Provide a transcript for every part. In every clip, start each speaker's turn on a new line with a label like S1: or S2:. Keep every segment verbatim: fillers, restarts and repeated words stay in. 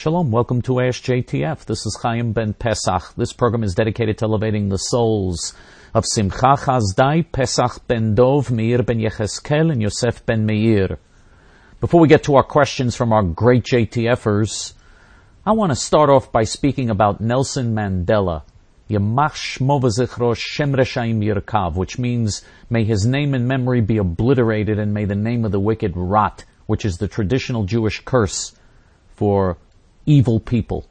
S1: Shalom, welcome to Ask J T F. This is Chaim Ben Pesach. This program is dedicated to elevating the souls of Simcha Chazdai, Pesach Ben Dov, Meir Ben Yecheskel, and Yosef Ben Meir. Before we get to our questions from our great J T Fers, I want to start off by speaking about Nelson Mandela, Yamach Shmo v'zichro Shem Reshaim Yirkav, which means may his name and memory be obliterated and may the name of the wicked rot, which is the traditional Jewish curse for evil people.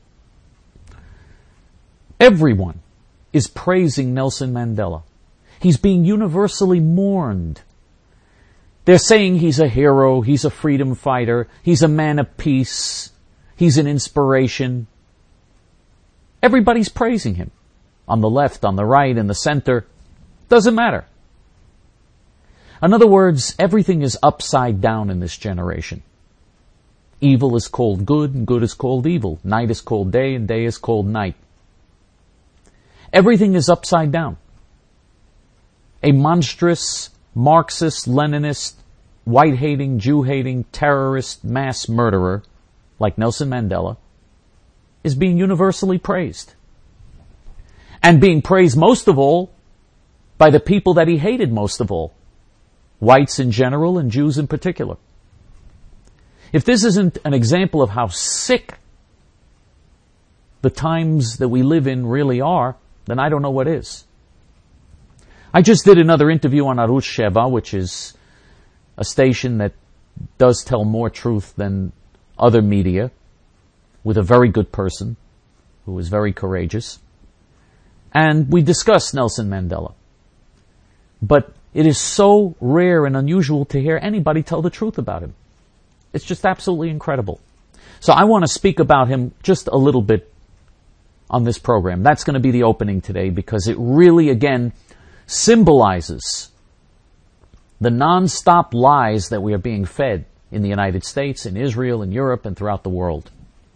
S1: Everyone is praising Nelson Mandela. He's being universally mourned. They're saying he's a hero, he's a freedom fighter, he's a man of peace, he's an inspiration. Everybody's praising him. On the left, on the right, in the center. Doesn't matter. In other words, everything is upside down in this generation. Evil is called good, and good is called evil. Night is called day, and day is called night. Everything is upside down. A monstrous, Marxist, Leninist, white-hating, Jew-hating, terrorist, mass murderer, like Nelson Mandela, is being universally praised. And being praised most of all by the people that he hated most of all. Whites in general, and Jews in particular. If this isn't an example of how sick the times that we live in really are, then I don't know what is. I just did another interview on Arutz Sheva, which is a station that does tell more truth than other media, with a very good person who is very courageous. And we discussed Nelson Mandela. But it is so rare and unusual to hear anybody tell the truth about him. It's just absolutely incredible. So I want to speak about him just a little bit on this program. That's going to be the opening today because it really, again, symbolizes the non-stop lies that we are being fed in the United States, in Israel, in Europe, and throughout the world.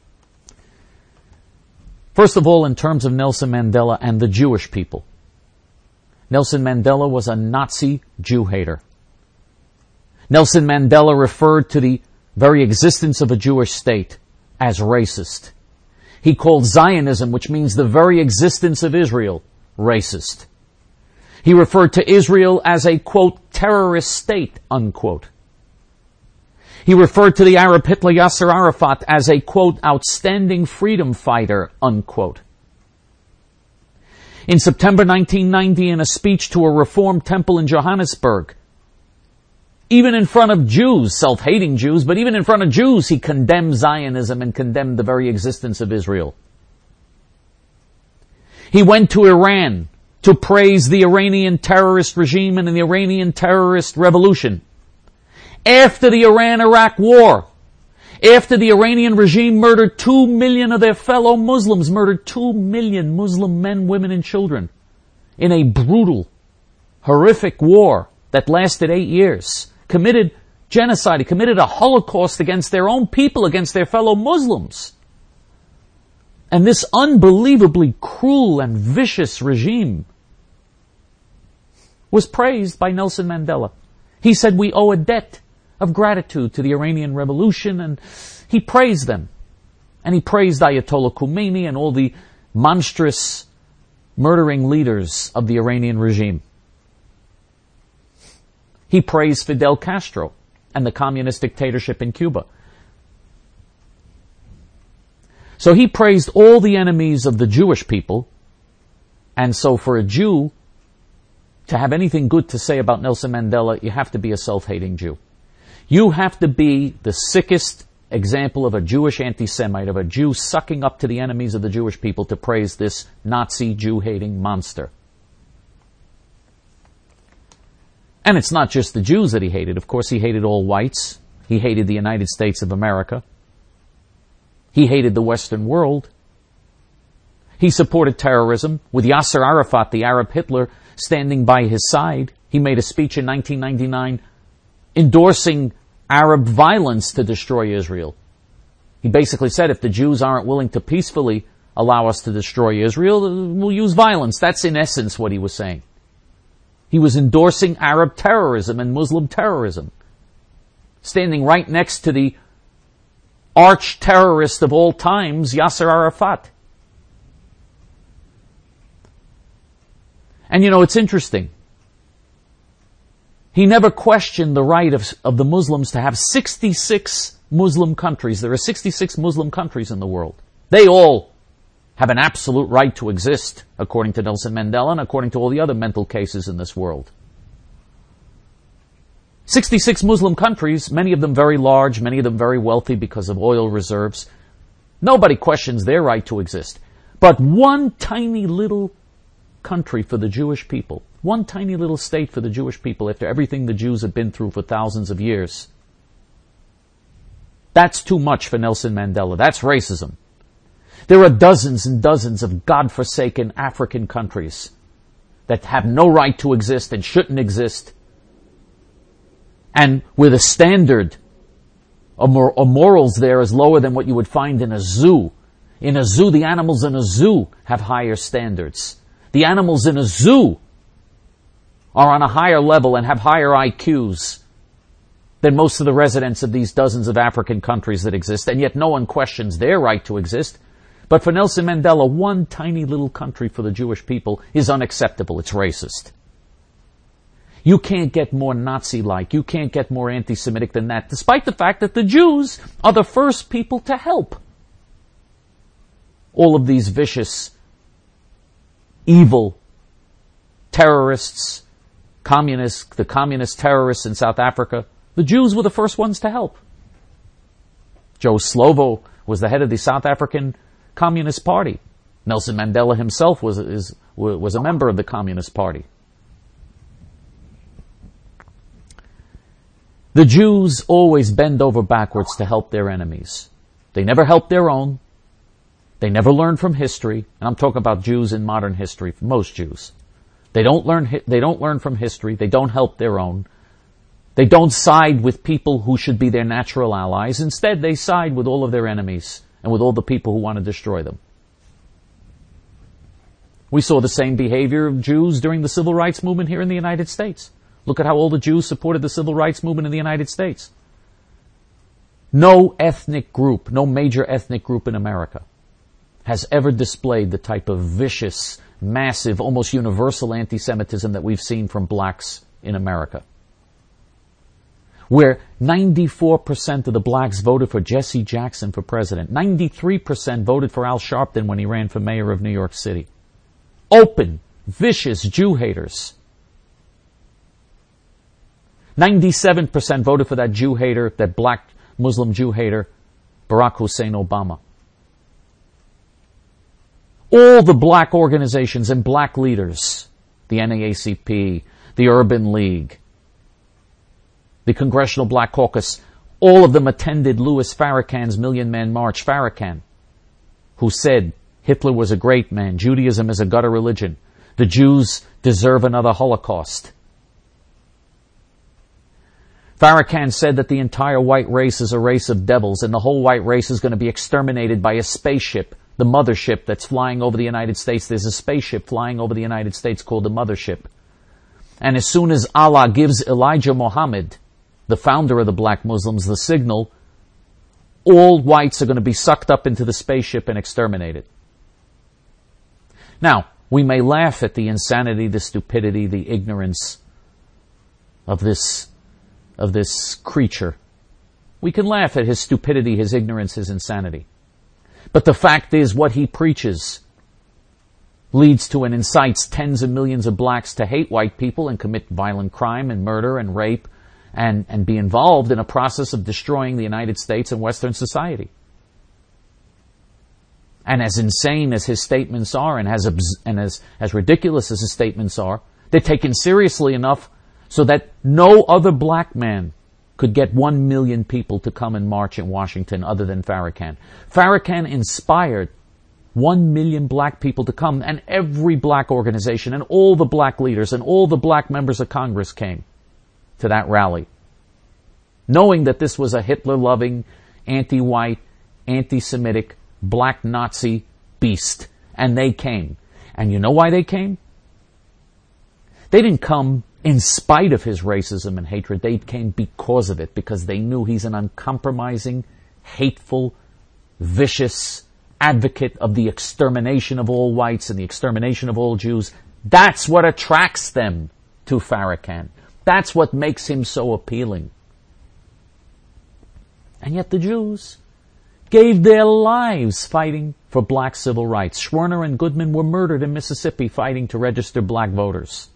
S1: First of all, in terms of Nelson Mandela and the Jewish people. Nelson Mandela was a Nazi Jew hater. Nelson Mandela referred to the very existence of a Jewish state as racist. He called Zionism, which means the very existence of Israel, racist. He referred to Israel as a, quote, terrorist state, unquote. He referred to the Arab Hitler Yasser Arafat as a, quote, outstanding freedom fighter, unquote. In September nineteen ninety, in a speech to a Reformed temple in Johannesburg, even in front of Jews, self-hating Jews, but even in front of Jews, he condemned Zionism and condemned the very existence of Israel. He went to Iran to praise the Iranian terrorist regime and the Iranian terrorist revolution. After the Iran-Iraq war, after the Iranian regime murdered two million of their fellow Muslims, murdered two million Muslim men, women, and children in a brutal, horrific war that lasted eight years. Committed genocide, he committed a Holocaust against their own people, against their fellow Muslims. And this unbelievably cruel and vicious regime was praised by Nelson Mandela. He said we owe a debt of gratitude to the Iranian Revolution, and he praised them. And he praised Ayatollah Khomeini and all the monstrous murdering leaders of the Iranian regime. He praised Fidel Castro and the communist dictatorship in Cuba. So he praised all the enemies of the Jewish people. And so for a Jew to have anything good to say about Nelson Mandela, you have to be a self-hating Jew. You have to be the sickest example of a Jewish anti-Semite, of a Jew sucking up to the enemies of the Jewish people to praise this Nazi Jew-hating monster. And it's not just the Jews that he hated. Of course, he hated all whites. He hated the United States of America. He hated the Western world. He supported terrorism, with Yasser Arafat, the Arab Hitler, standing by his side. He made a speech in nineteen ninety-nine endorsing Arab violence to destroy Israel. He basically said, if the Jews aren't willing to peacefully allow us to destroy Israel, we'll use violence. That's in essence what he was saying. He was endorsing Arab terrorism and Muslim terrorism, standing right next to the arch terrorist of all times, Yasser Arafat. And you know, it's interesting. He never questioned the right of, of the Muslims to have sixty-six Muslim countries. There are sixty-six Muslim countries in the world. They all have an absolute right to exist, according to Nelson Mandela and according to all the other mental cases in this world. sixty-six Muslim countries, many of them very large, many of them very wealthy because of oil reserves. Nobody questions their right to exist. But one tiny little country for the Jewish people, one tiny little state for the Jewish people after everything the Jews have been through for thousands of years, that's too much for Nelson Mandela. That's racism. There are dozens and dozens of godforsaken African countries that have no right to exist and shouldn't exist, and with a standard of, mor- of morals there is lower than what you would find in a zoo. In a zoo, the animals in a zoo have higher standards. The animals in a zoo are on a higher level and have higher I Qs than most of the residents of these dozens of African countries that exist, and yet no one questions their right to exist. But for Nelson Mandela, one tiny little country for the Jewish people is unacceptable. It's racist. You can't get more Nazi-like, you can't get more anti-Semitic than that, despite the fact that the Jews are the first people to help all of these vicious, evil terrorists, communists, the communist terrorists in South Africa. The Jews were the first ones to help. Joe Slovo was the head of the South African Communist Party. Nelson Mandela himself was, is, was a member of the Communist Party. The Jews always bend over backwards to help their enemies. They never help their own. They never learn from history. And I'm talking about Jews in modern history, most Jews. They don't learn, they don't learn from history. They don't help their own. They don't side with people who should be their natural allies. Instead, they side with all of their enemies and with all the people who want to destroy them. We saw the same behavior of Jews during the civil rights movement here in the United States. Look at how all the Jews supported the civil rights movement in the United States. No ethnic group, no major ethnic group in America has ever displayed the type of vicious, massive, almost universal anti-Semitism that we've seen from blacks in America. Where ninety-four percent of the blacks voted for Jesse Jackson for president. ninety-three percent voted for Al Sharpton when he ran for mayor of New York City. Open, vicious Jew haters. ninety-seven percent voted for that Jew hater, that black Muslim Jew hater, Barack Hussein Obama. All the black organizations and black leaders, the N double A C P, the Urban League, the Congressional Black Caucus, all of them attended Louis Farrakhan's Million Man March. Farrakhan, who said Hitler was a great man, Judaism is a gutter religion, the Jews deserve another Holocaust. Farrakhan said that the entire white race is a race of devils and the whole white race is going to be exterminated by a spaceship, the mothership that's flying over the United States. There's a spaceship flying over the United States called the mothership. And as soon as Allah gives Elijah Muhammad, the founder of the black Muslims, the signal, all whites are going to be sucked up into the spaceship and exterminated. Now, we may laugh at the insanity, the stupidity, the ignorance of this of this creature. We can laugh at his stupidity, his ignorance, his insanity. But the fact is, what he preaches leads to and incites tens of millions of blacks to hate white people and commit violent crime and murder and rape and, and be involved in a process of destroying the United States and Western society. And as insane as his statements are and as, and as, as ridiculous as his statements are, they're taken seriously enough so that no other black man could get one million people to come and march in Washington other than Farrakhan. Farrakhan inspired one million black people to come, and every black organization and all the black leaders and all the black members of Congress came to that rally, knowing that this was a Hitler-loving, anti-white, anti-Semitic, black Nazi beast. And they came. And you know why they came? They didn't come in spite of his racism and hatred. They came because of it, because they knew he's an uncompromising, hateful, vicious advocate of the extermination of all whites and the extermination of all Jews. That's what attracts them to Farrakhan. That's what makes him so appealing. And yet the Jews gave their lives fighting for black civil rights. Schwerner and Goodman were murdered in Mississippi fighting to register black voters.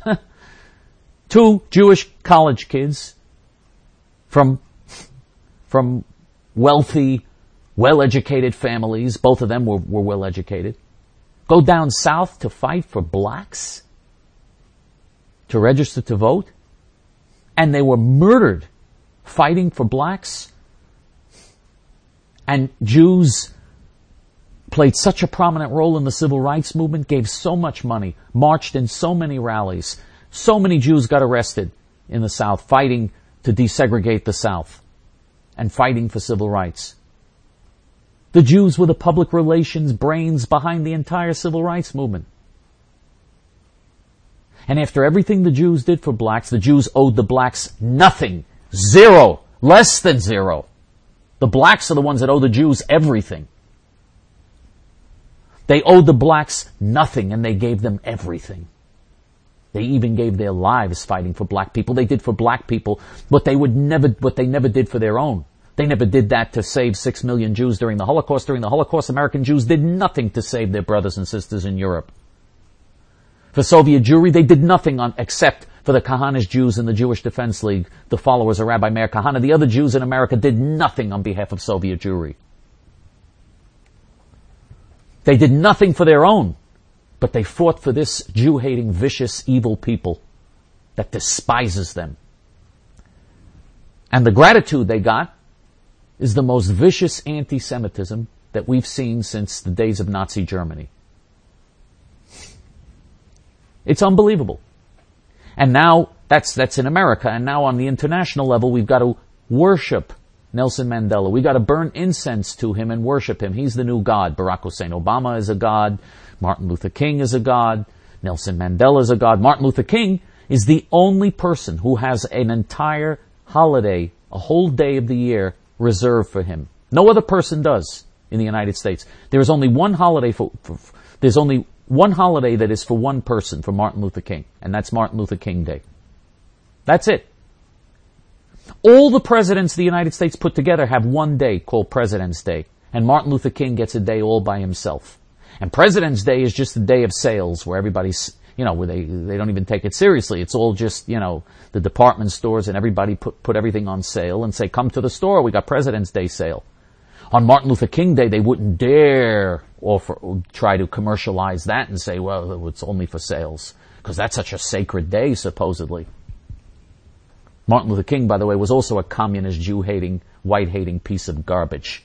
S1: Two Jewish college kids from, from wealthy, well-educated families, both of them were, were well-educated, go down south to fight for blacks to register to vote, and they were murdered fighting for blacks. And Jews played such a prominent role in the civil rights movement, gave so much money, marched in so many rallies. So many Jews got arrested in the South fighting to desegregate the South and fighting for civil rights. The Jews were the public relations brains behind the entire civil rights movement. And after everything the Jews did for blacks, the Jews owed the blacks nothing. Zero. Less than zero. The blacks are the ones that owe the Jews everything. They owed the blacks nothing, and they gave them everything. They even gave their lives fighting for black people. They did for black people what they would never, what they never did for their own. They never did that to save six million Jews during the Holocaust. During the Holocaust, American Jews did nothing to save their brothers and sisters in Europe. For Soviet Jewry, they did nothing on, except for the Kahanis Jews in the Jewish Defense League, the followers of Rabbi Meir Kahana. The other Jews in America did nothing on behalf of Soviet Jewry. They did nothing for their own, but they fought for this Jew-hating, vicious, evil people that despises them. And the gratitude they got is the most vicious anti-Semitism that we've seen since the days of Nazi Germany. It's unbelievable. And now, that's that's in America, and now on the international level, we've got to worship Nelson Mandela. We've got to burn incense to him and worship him. He's the new God. Barack Hussein Obama is a God. Martin Luther King is a God. Nelson Mandela is a God. Martin Luther King is the only person who has an entire holiday, a whole day of the year, reserved for him. No other person does in the United States. There is only one holiday for, for, for there's only one holiday that is for one person, for Martin Luther King, and that's Martin Luther King Day. That's it. All the presidents of the United States put together have one day called President's Day, and Martin Luther King gets a day all by himself. And President's Day is just a day of sales where everybody's, you know, where they they don't even take it seriously. It's all just, you know, the department stores and everybody put put everything on sale and say, come to the store, we got President's Day sale. On Martin Luther King Day, they wouldn't dare offer, try to commercialize that and say, well, it's only for sales, because that's such a sacred day, supposedly. Martin Luther King, by the way, was also a communist, Jew-hating, white-hating piece of garbage.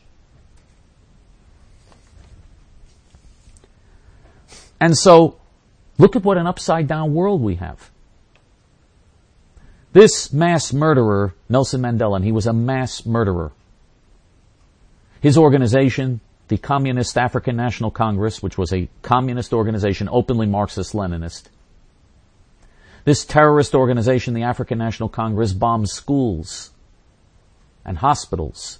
S1: And so, look at what an upside-down world we have. This mass murderer, Nelson Mandela, and he was a mass murderer. His organization, the Communist African National Congress, which was a communist organization, openly Marxist-Leninist. This terrorist organization, the African National Congress, bombed schools and hospitals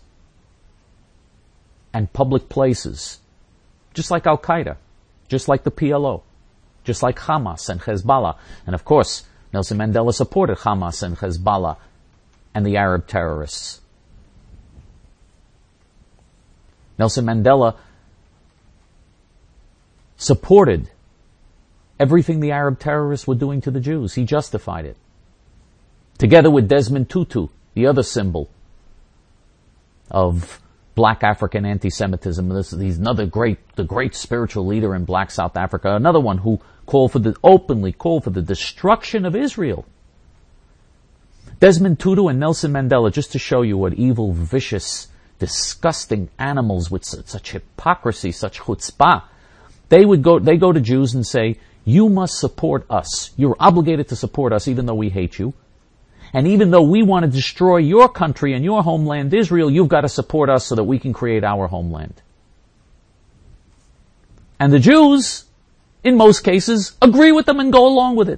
S1: and public places, just like Al-Qaeda, just like the P L O, just like Hamas and Hezbollah. And of course, Nelson Mandela supported Hamas and Hezbollah and the Arab terrorists. Nelson Mandela supported everything the Arab terrorists were doing to the Jews. He justified it. Together with Desmond Tutu, the other symbol of black African anti-Semitism. This, he's another great, the great spiritual leader in black South Africa. Another one who called for the, openly called for the destruction of Israel. Desmond Tutu and Nelson Mandela, just to show you what evil, vicious, disgusting animals with such, such hypocrisy, such chutzpah, they would go, they go to Jews and say, you must support us. You're obligated to support us even though we hate you. And even though we want to destroy your country and your homeland, Israel, you've got to support us so that we can create our homeland. And the Jews, in most cases, agree with them and go along with it.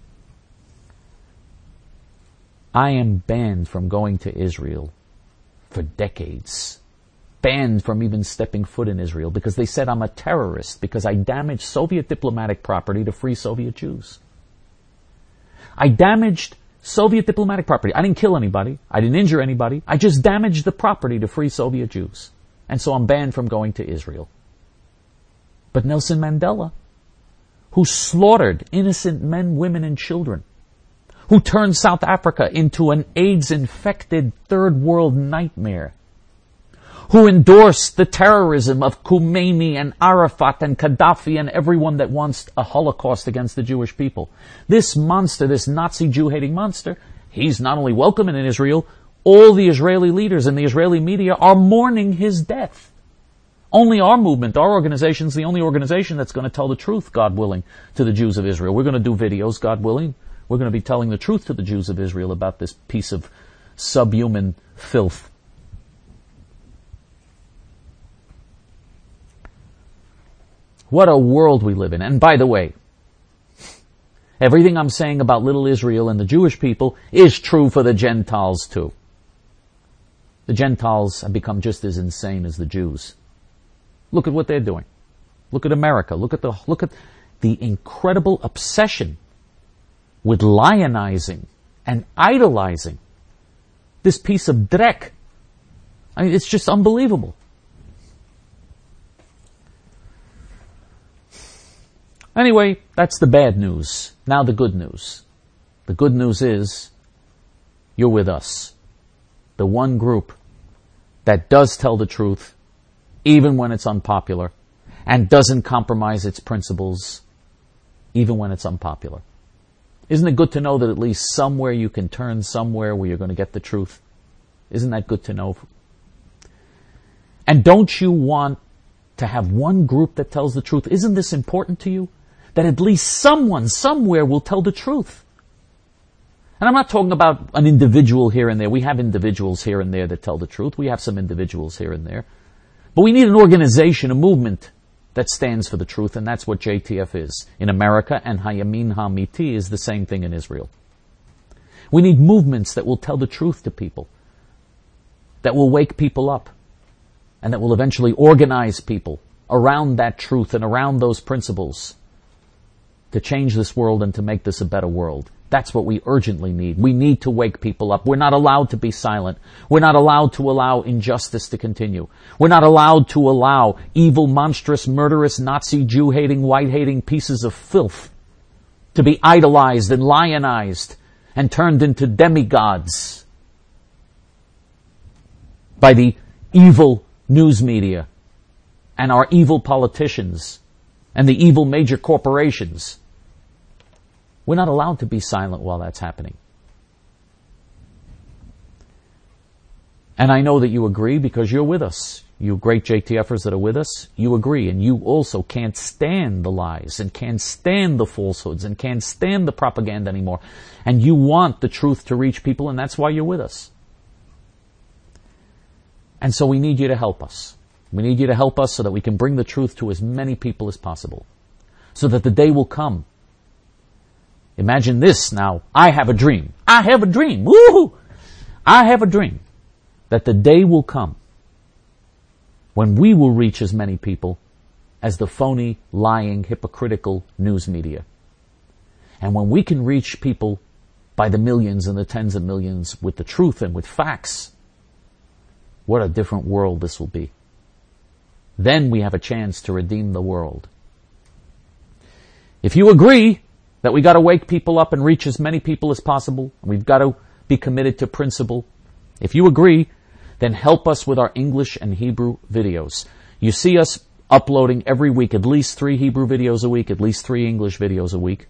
S1: I am banned from going to Israel for decades. Banned from even stepping foot in Israel because they said I'm a terrorist because I damaged Soviet diplomatic property to free Soviet Jews. I damaged Soviet diplomatic property. I didn't kill anybody. I didn't injure anybody. I just damaged the property to free Soviet Jews. And so I'm banned from going to Israel. But Nelson Mandela, who slaughtered innocent men, women, and children, who turned South Africa into an AIDS-infected third world nightmare, who endorsed the terrorism of Khomeini and Arafat and Gaddafi and everyone that wants a Holocaust against the Jewish people. This monster, this Nazi Jew-hating monster, he's not only welcome in Israel, all the Israeli leaders and the Israeli media are mourning his death. Only our movement, our organization is the only organization that's going to tell the truth, God willing, to the Jews of Israel. We're going to do videos, God willing. We're going to be telling the truth to the Jews of Israel about this piece of subhuman filth. What a world we live in. And by the way, everything I'm saying about little Israel and the Jewish people is true for the Gentiles too. The Gentiles have become just as insane as the Jews. Look at what they're doing. Look at America. Look at the, look at the incredible obsession with lionizing and idolizing this piece of dreck. I mean, it's just unbelievable. Anyway, that's the bad news. Now the good news. The good news is you're with us. The one group that does tell the truth, even when it's unpopular, and doesn't compromise its principles, even when it's unpopular. Isn't it good to know that at least somewhere you can turn, somewhere where you're going to get the truth? Isn't that good to know? And don't you want to have one group that tells the truth? Isn't this important to you? That at least someone, somewhere will tell the truth. And I'm not talking about an individual here and there. We have individuals here and there that tell the truth. We have some individuals here and there. But we need an organization, a movement that stands for the truth, and that's what J T F is in America, and Hayamin Hamiti is the same thing in Israel. We need movements that will tell the truth to people, that will wake people up, and that will eventually organize people around that truth and around those principles to change this world and to make this a better world. That's what we urgently need. We need to wake people up. We're not allowed to be silent. We're not allowed to allow injustice to continue. We're not allowed to allow evil, monstrous, murderous, Nazi, Jew-hating, white-hating pieces of filth to be idolized and lionized and turned into demigods by the evil news media and our evil politicians and the evil major corporations. We're not allowed to be silent while that's happening. And I know that you agree because you're with us. You great J T Fers that are with us, you agree. And you also can't stand the lies and can't stand the falsehoods and can't stand the propaganda anymore. And you want the truth to reach people, and that's why you're with us. And so we need you to help us. We need you to help us so that we can bring the truth to as many people as possible. So that the day will come. Imagine this now. I have a dream. I have a dream. Woohoo! I have a dream that the day will come when we will reach as many people as the phony, lying, hypocritical news media. And when we can reach people by the millions and the tens of millions with the truth and with facts, what a different world this will be. Then we have a chance to redeem the world. If you agree that we got to wake people up and reach as many people as possible, and we've got to be committed to principle, if you agree, then help us with our English and Hebrew videos. You see us uploading every week at least three Hebrew videos a week, at least three English videos a week.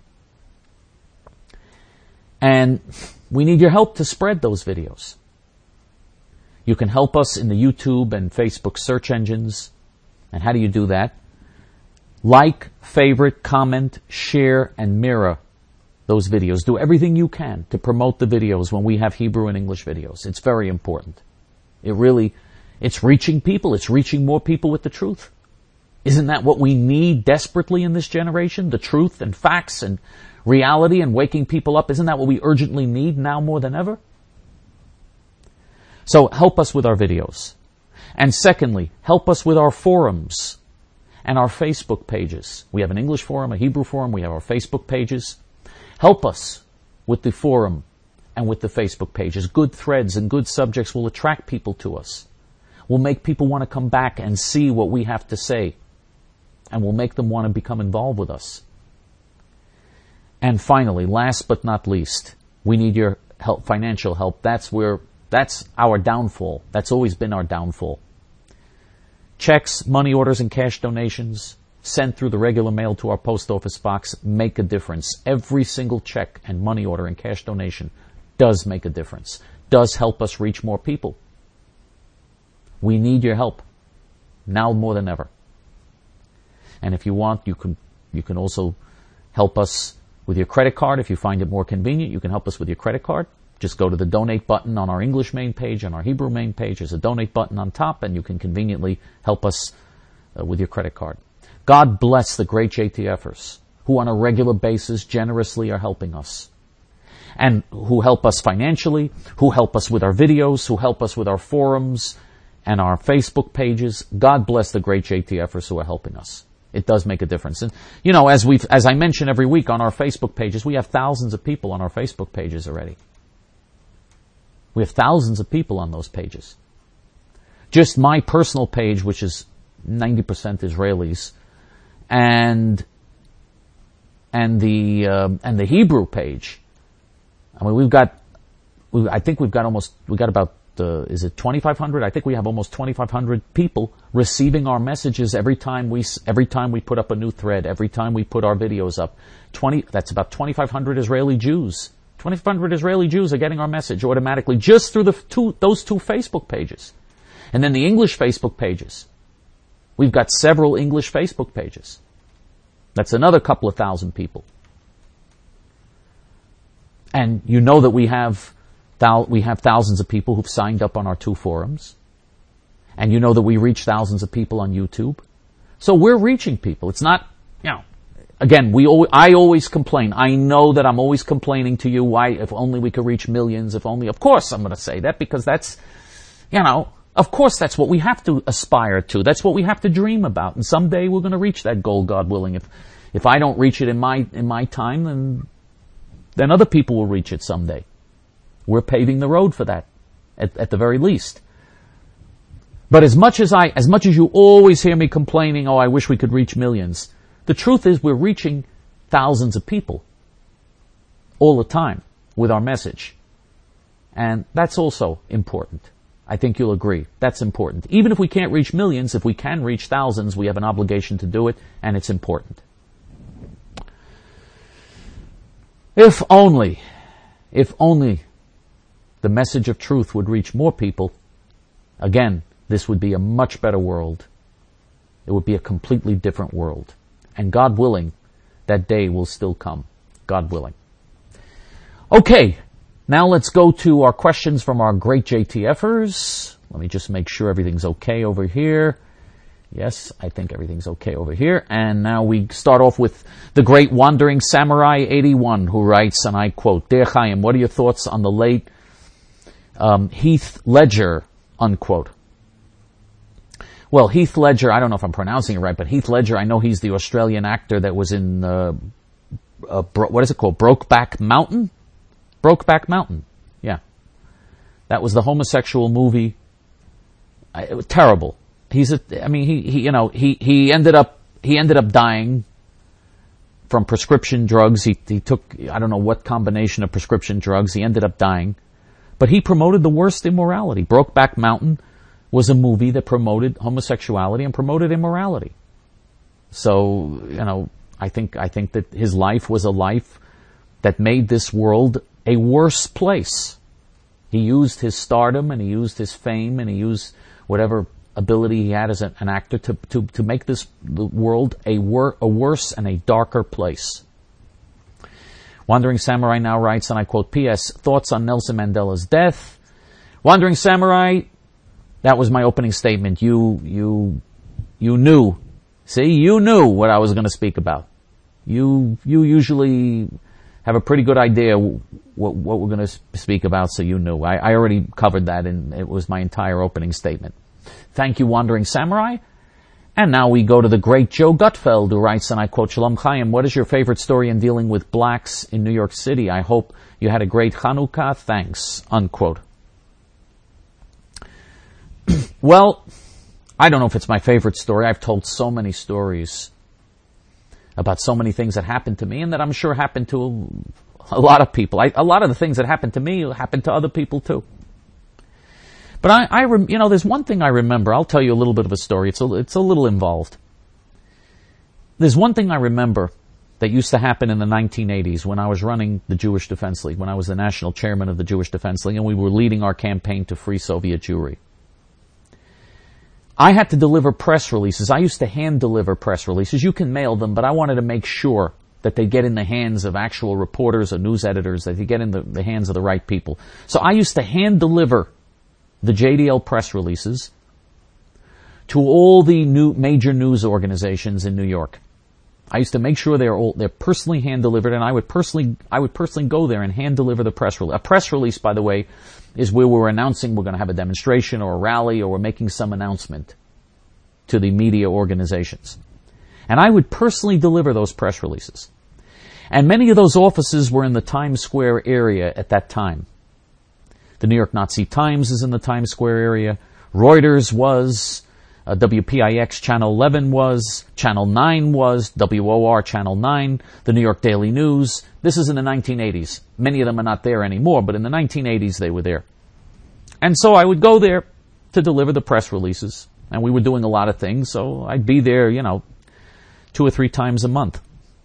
S1: And we need your help to spread those videos. You can help us in the YouTube and Facebook search engines. And how do you do that? Like, favorite, comment, share, and mirror those videos. Do everything you can to promote the videos when we have Hebrew and English videos. It's very important. It really, it's reaching people. It's reaching more people with the truth. Isn't that what we need desperately in this generation? The truth and facts and reality and waking people up. Isn't that what we urgently need now more than ever? So help us with our videos. And secondly, help us with our forums and our Facebook pages. We have an English forum, a Hebrew forum, we have our Facebook pages. Help us with the forum and with the Facebook pages. Good threads and good subjects will attract people to us. Will make people want to come back and see what we have to say. And will make them want to become involved with us. And finally, last but not least, we need your help, financial help. That's where, that's our downfall. That's always been our downfall. Checks, money orders, and cash donations sent through the regular mail to our post office box make a difference. Every single check and money order and cash donation does make a difference, does help us reach more people. We need your help, now more than ever. And if you want, you can, you can also help us with your credit card. If you find it more convenient, you can help us with your credit card. Just go to the donate button on our English main page, on our Hebrew main page. There's a donate button on top, and you can conveniently help us uh, with your credit card. God bless the great J T Fers who on a regular basis generously are helping us. And who help us financially, who help us with our videos, who help us with our forums and our Facebook pages. God bless the great J T Fers who are helping us. It does make a difference. And, you know, as we as I mention every week on our Facebook pages, we have thousands of people on our Facebook pages already. We have thousands of people on those pages. Just my personal page, which is ninety percent Israelis, and and the uh, and the Hebrew page. I mean, we've got, we, I think we've got almost, we got about, uh, is it twenty-five hundred? I think we have almost twenty-five hundred people receiving our messages every time we every time we put up a new thread, every time we put our videos up. Twenty, that's about twenty-five hundred Israeli Jews. twenty-five hundred Israeli Jews are getting our message automatically just through the two, those two Facebook pages. And then the English Facebook pages. We've got several English Facebook pages. That's another couple of thousand people. And you know that we have thou- we have thousands of people who've signed up on our two forums. And you know that we reach thousands of people on YouTube. So we're reaching people. It's not, you know, again, we al- I always complain. I know that I'm always complaining to you. Why, if only we could reach millions, if only, of course I'm going to say that because that's, you know, of course that's what we have to aspire to. That's what we have to dream about. And someday we're going to reach that goal, God willing. If, if I don't reach it in my, in my time, then, then other people will reach it someday. We're paving the road for that, at, at the very least. But as much as I, as much as you always hear me complaining, oh, I wish we could reach millions, the truth is we're reaching thousands of people all the time with our message. And that's also important. I think you'll agree. That's important. Even if we can't reach millions, if we can reach thousands, we have an obligation to do it, and it's important. If only, if only the message of truth would reach more people, again, this would be a much better world. It would be a completely different world. And God willing, that day will still come. God willing. Okay, now let's go to our questions from our great J T Fers. Let me just make sure everything's okay over here. Yes, I think everything's okay over here. And now we start off with the great Wandering Samurai eighty-one, who writes, and I quote, Dear Chaim, what are your thoughts on the late um, Heath Ledger, unquote. Well, Heath Ledger, I don't know if I'm pronouncing it right, but Heath Ledger, I know he's the Australian actor that was in, uh, uh, Bro- what is it called? Brokeback Mountain? Brokeback Mountain, yeah. That was the homosexual movie. I, it was terrible. He's a, I mean, he, he, you know, he, he ended up, he ended up dying from prescription drugs. He, he took, I don't know what combination of prescription drugs. He ended up dying. But he promoted the worst immorality. Brokeback Mountain was a movie that promoted homosexuality and promoted immorality. So, you know, I think, I think that his life was a life that made this world a worse place. He used his stardom and he used his fame and he used whatever ability he had as an, an actor to, to, to make this world a, wor- a worse and a darker place. Wandering Samurai now writes, and I quote, P S Thoughts on Nelson Mandela's death. Wandering Samurai, that was my opening statement. You, you, you knew. See, you knew what I was going to speak about. You, you usually have a pretty good idea what, what we're going to speak about, so you knew. I, I already covered that, and it was my entire opening statement. Thank you, Wandering Samurai. And now we go to the great Joe Gutfeld, who writes, and I quote, Shalom Chaim, what is your favorite story in dealing with blacks in New York City? I hope you had a great Hanukkah. Thanks, unquote. Well, I don't know if it's my favorite story. I've told so many stories about so many things that happened to me, and that I'm sure happened to a lot of people. I, a lot of the things that happened to me happened to other people too. But I, I rem, you know, there's one thing I remember. I'll tell you a little bit of a story. It's a, it's a little involved. There's one thing I remember that used to happen in the nineteen eighties when I was running the Jewish Defense League, when I was the national chairman of the Jewish Defense League, and we were leading our campaign to free Soviet Jewry. I had to deliver press releases. I used to hand deliver press releases. You can mail them, but I wanted to make sure that they get in the hands of actual reporters or news editors, that they get in the, the hands of the right people. So I used to hand deliver the J D L press releases to all the new major news organizations in New York. I used to make sure they're all, they're personally hand delivered, and I would personally I would personally go there and hand deliver the press release. A press release, by the way, is where we're announcing we're going to have a demonstration or a rally, or we're making some announcement to the media organizations. And I would personally deliver those press releases. And many of those offices were in the Times Square area at that time. The New York Nazi Times is in the Times Square area. Reuters was, uh, W P I X Channel eleven was, Channel nine was, W O R Channel nine, the New York Daily News. This is in the nineteen eighties. Many of them are not there anymore, but in the nineteen eighties they were there. And so I would go there to deliver the press releases. And we were doing a lot of things, so I'd be there, you know, two or three times a month.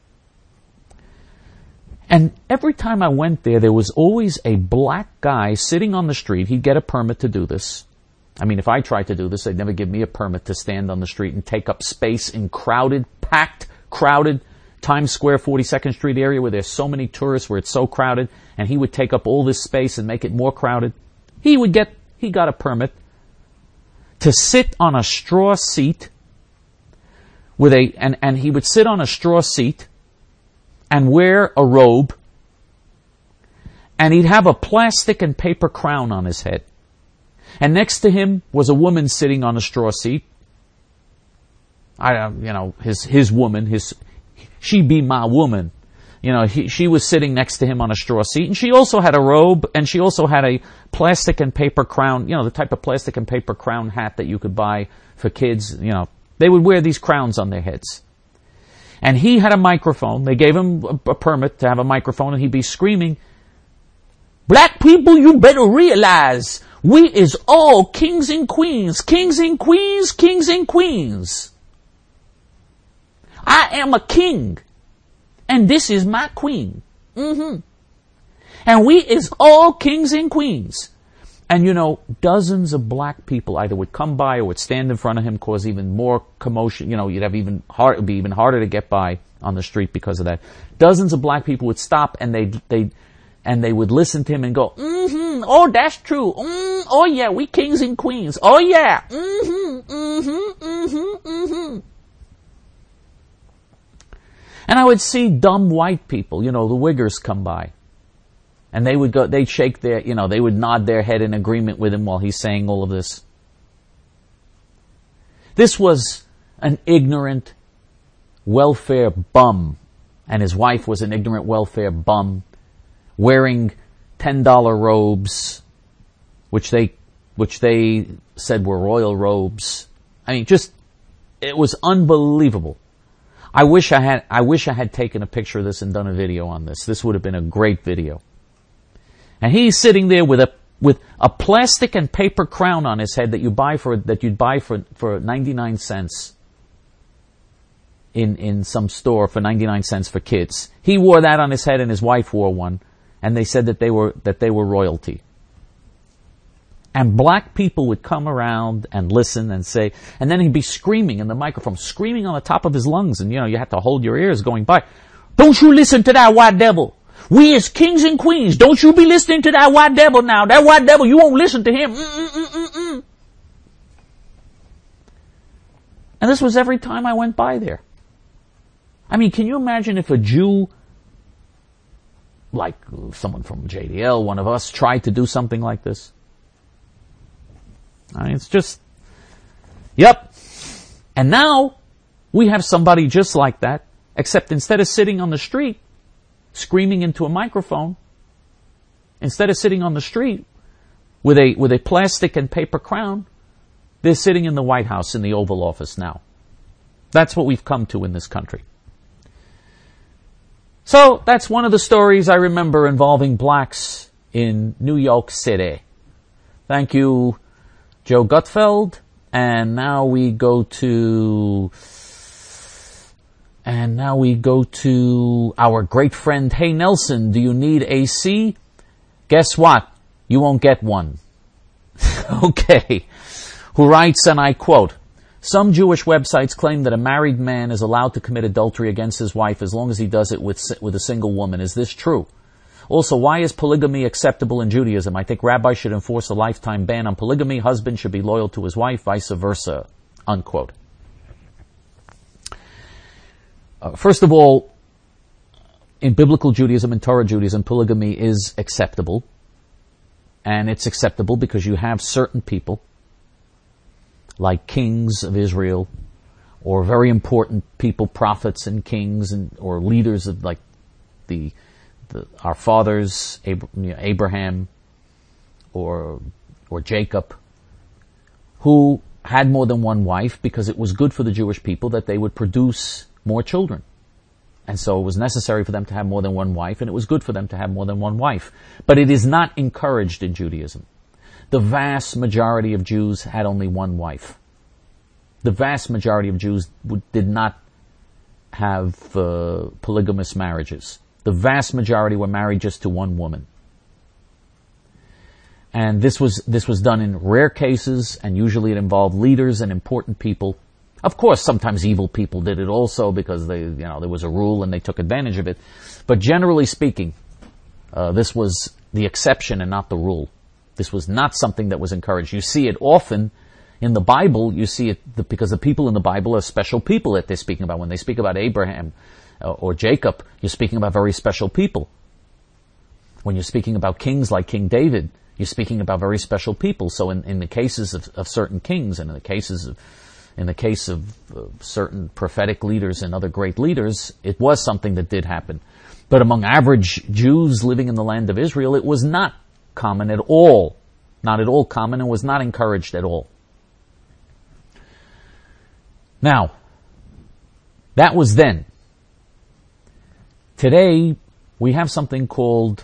S1: And every time I went there, there was always a black guy sitting on the street. He'd get a permit to do this. I mean, if I tried to do this, they'd never give me a permit to stand on the street and take up space in crowded, packed, crowded Times Square, forty-second Street area where there's so many tourists, where it's so crowded, and he would take up all this space and make it more crowded. He would get, he got a permit to sit on a straw seat with a, and, and he would sit on a straw seat and wear a robe, and he'd have a plastic and paper crown on his head. And next to him was a woman sitting on a straw seat. I, you know, his, his woman, his, she be my woman. You know, he, she was sitting next to him on a straw seat, and she also had a robe, and she also had a plastic and paper crown, you know, the type of plastic and paper crown hat that you could buy for kids, you know. They would wear these crowns on their heads. And he had a microphone. They gave him a, a permit to have a microphone, and he'd be screaming, "Black people, you better realize we is all kings and queens, kings and queens, kings and queens. I am a king, and this is my queen. Mm-hmm. And we is all kings and queens." And you know, dozens of black people either would come by or would stand in front of him, cause even more commotion. You know, you'd have even hard, it'd be even harder to get by on the street because of that. Dozens of black people would stop, and they they and they would listen to him and go, "Mm-hmm, oh, that's true. Mm, oh yeah, we kings and queens. Oh yeah, mm-hmm, mm-hmm, mm-hmm, mm-hmm." And I would see dumb white people, you know, the Wiggers come by. And they would go, they'd shake their, you know, they would nod their head in agreement with him while he's saying all of this. This was an ignorant welfare bum, and his wife was an ignorant welfare bum, wearing ten dollar robes, which they, which they said were royal robes. I mean, just, it was unbelievable. I wish I had, I wish I had taken a picture of this and done a video on this. This would have been a great video. And he's sitting there with a with a plastic and paper crown on his head that you buy for that you'd buy for for ninety-nine cents in in some store for ninety-nine cents for kids. He wore that on his head, and his wife wore one, and they said that they were that they were royalty. And black people would come around and listen and say, and then he'd be screaming in the microphone, screaming on the top of his lungs, and you know, you had to hold your ears going by. "Don't you listen to that white devil. We is kings and queens. Don't you be listening to that white devil now. That white devil, you won't listen to him." Mm-mm-mm-mm-mm. And this was every time I went by there. I mean, can you imagine if a Jew like someone from J D L, one of us, tried to do something like this? I mean, it's just, yep. And now we have somebody just like that, except instead of sitting on the street screaming into a microphone, instead of sitting on the street with a with a plastic and paper crown, they're sitting in the White House in the Oval Office now. That's what we've come to in this country. So that's one of the stories I remember involving blacks in New York City. Thank you, Joe Gutfeld. And now we go to, and now we go to our great friend, Hey Nelson, do you need A C? Guess what? You won't get one. Okay. Who writes, and I quote, some Jewish websites claim that a married man is allowed to commit adultery against his wife as long as he does it with, with a single woman. Is this true? Also, why is polygamy acceptable in Judaism? I think rabbis should enforce a lifetime ban on polygamy. Husband should be loyal to his wife, vice versa. Unquote. Uh, first of all, in biblical Judaism and Torah Judaism, polygamy is acceptable. And it's acceptable because you have certain people, like kings of Israel, or very important people, prophets and kings, and or leaders of like the, the our fathers, Abraham, or or Jacob, who had more than one wife because it was good for the Jewish people that they would produce more children. And so it was necessary for them to have more than one wife, and it was good for them to have more than one wife. But it is not encouraged in Judaism. The vast majority of Jews had only one wife. The vast majority of Jews w- did not have uh, polygamous marriages. The vast majority were married just to one woman. And this was this was done in rare cases, and usually it involved leaders and important people. Of course, sometimes evil people did it also because they, you know, there was a rule and they took advantage of it. But generally speaking, uh, this was the exception and not the rule. This was not something that was encouraged. You see it often in the Bible. You see it the, because the people in the Bible are special people that they're speaking about. When they speak about Abraham uh, or Jacob, you're speaking about very special people. When you're speaking about kings like King David, you're speaking about very special people. So in, in the cases of, of certain kings and in the cases of In the case of uh, certain prophetic leaders and other great leaders, it was something that did happen. But among average Jews living in the land of Israel, it was not common at all. Not at all common, and was not encouraged at all. Now, that was then. Today, we have something called...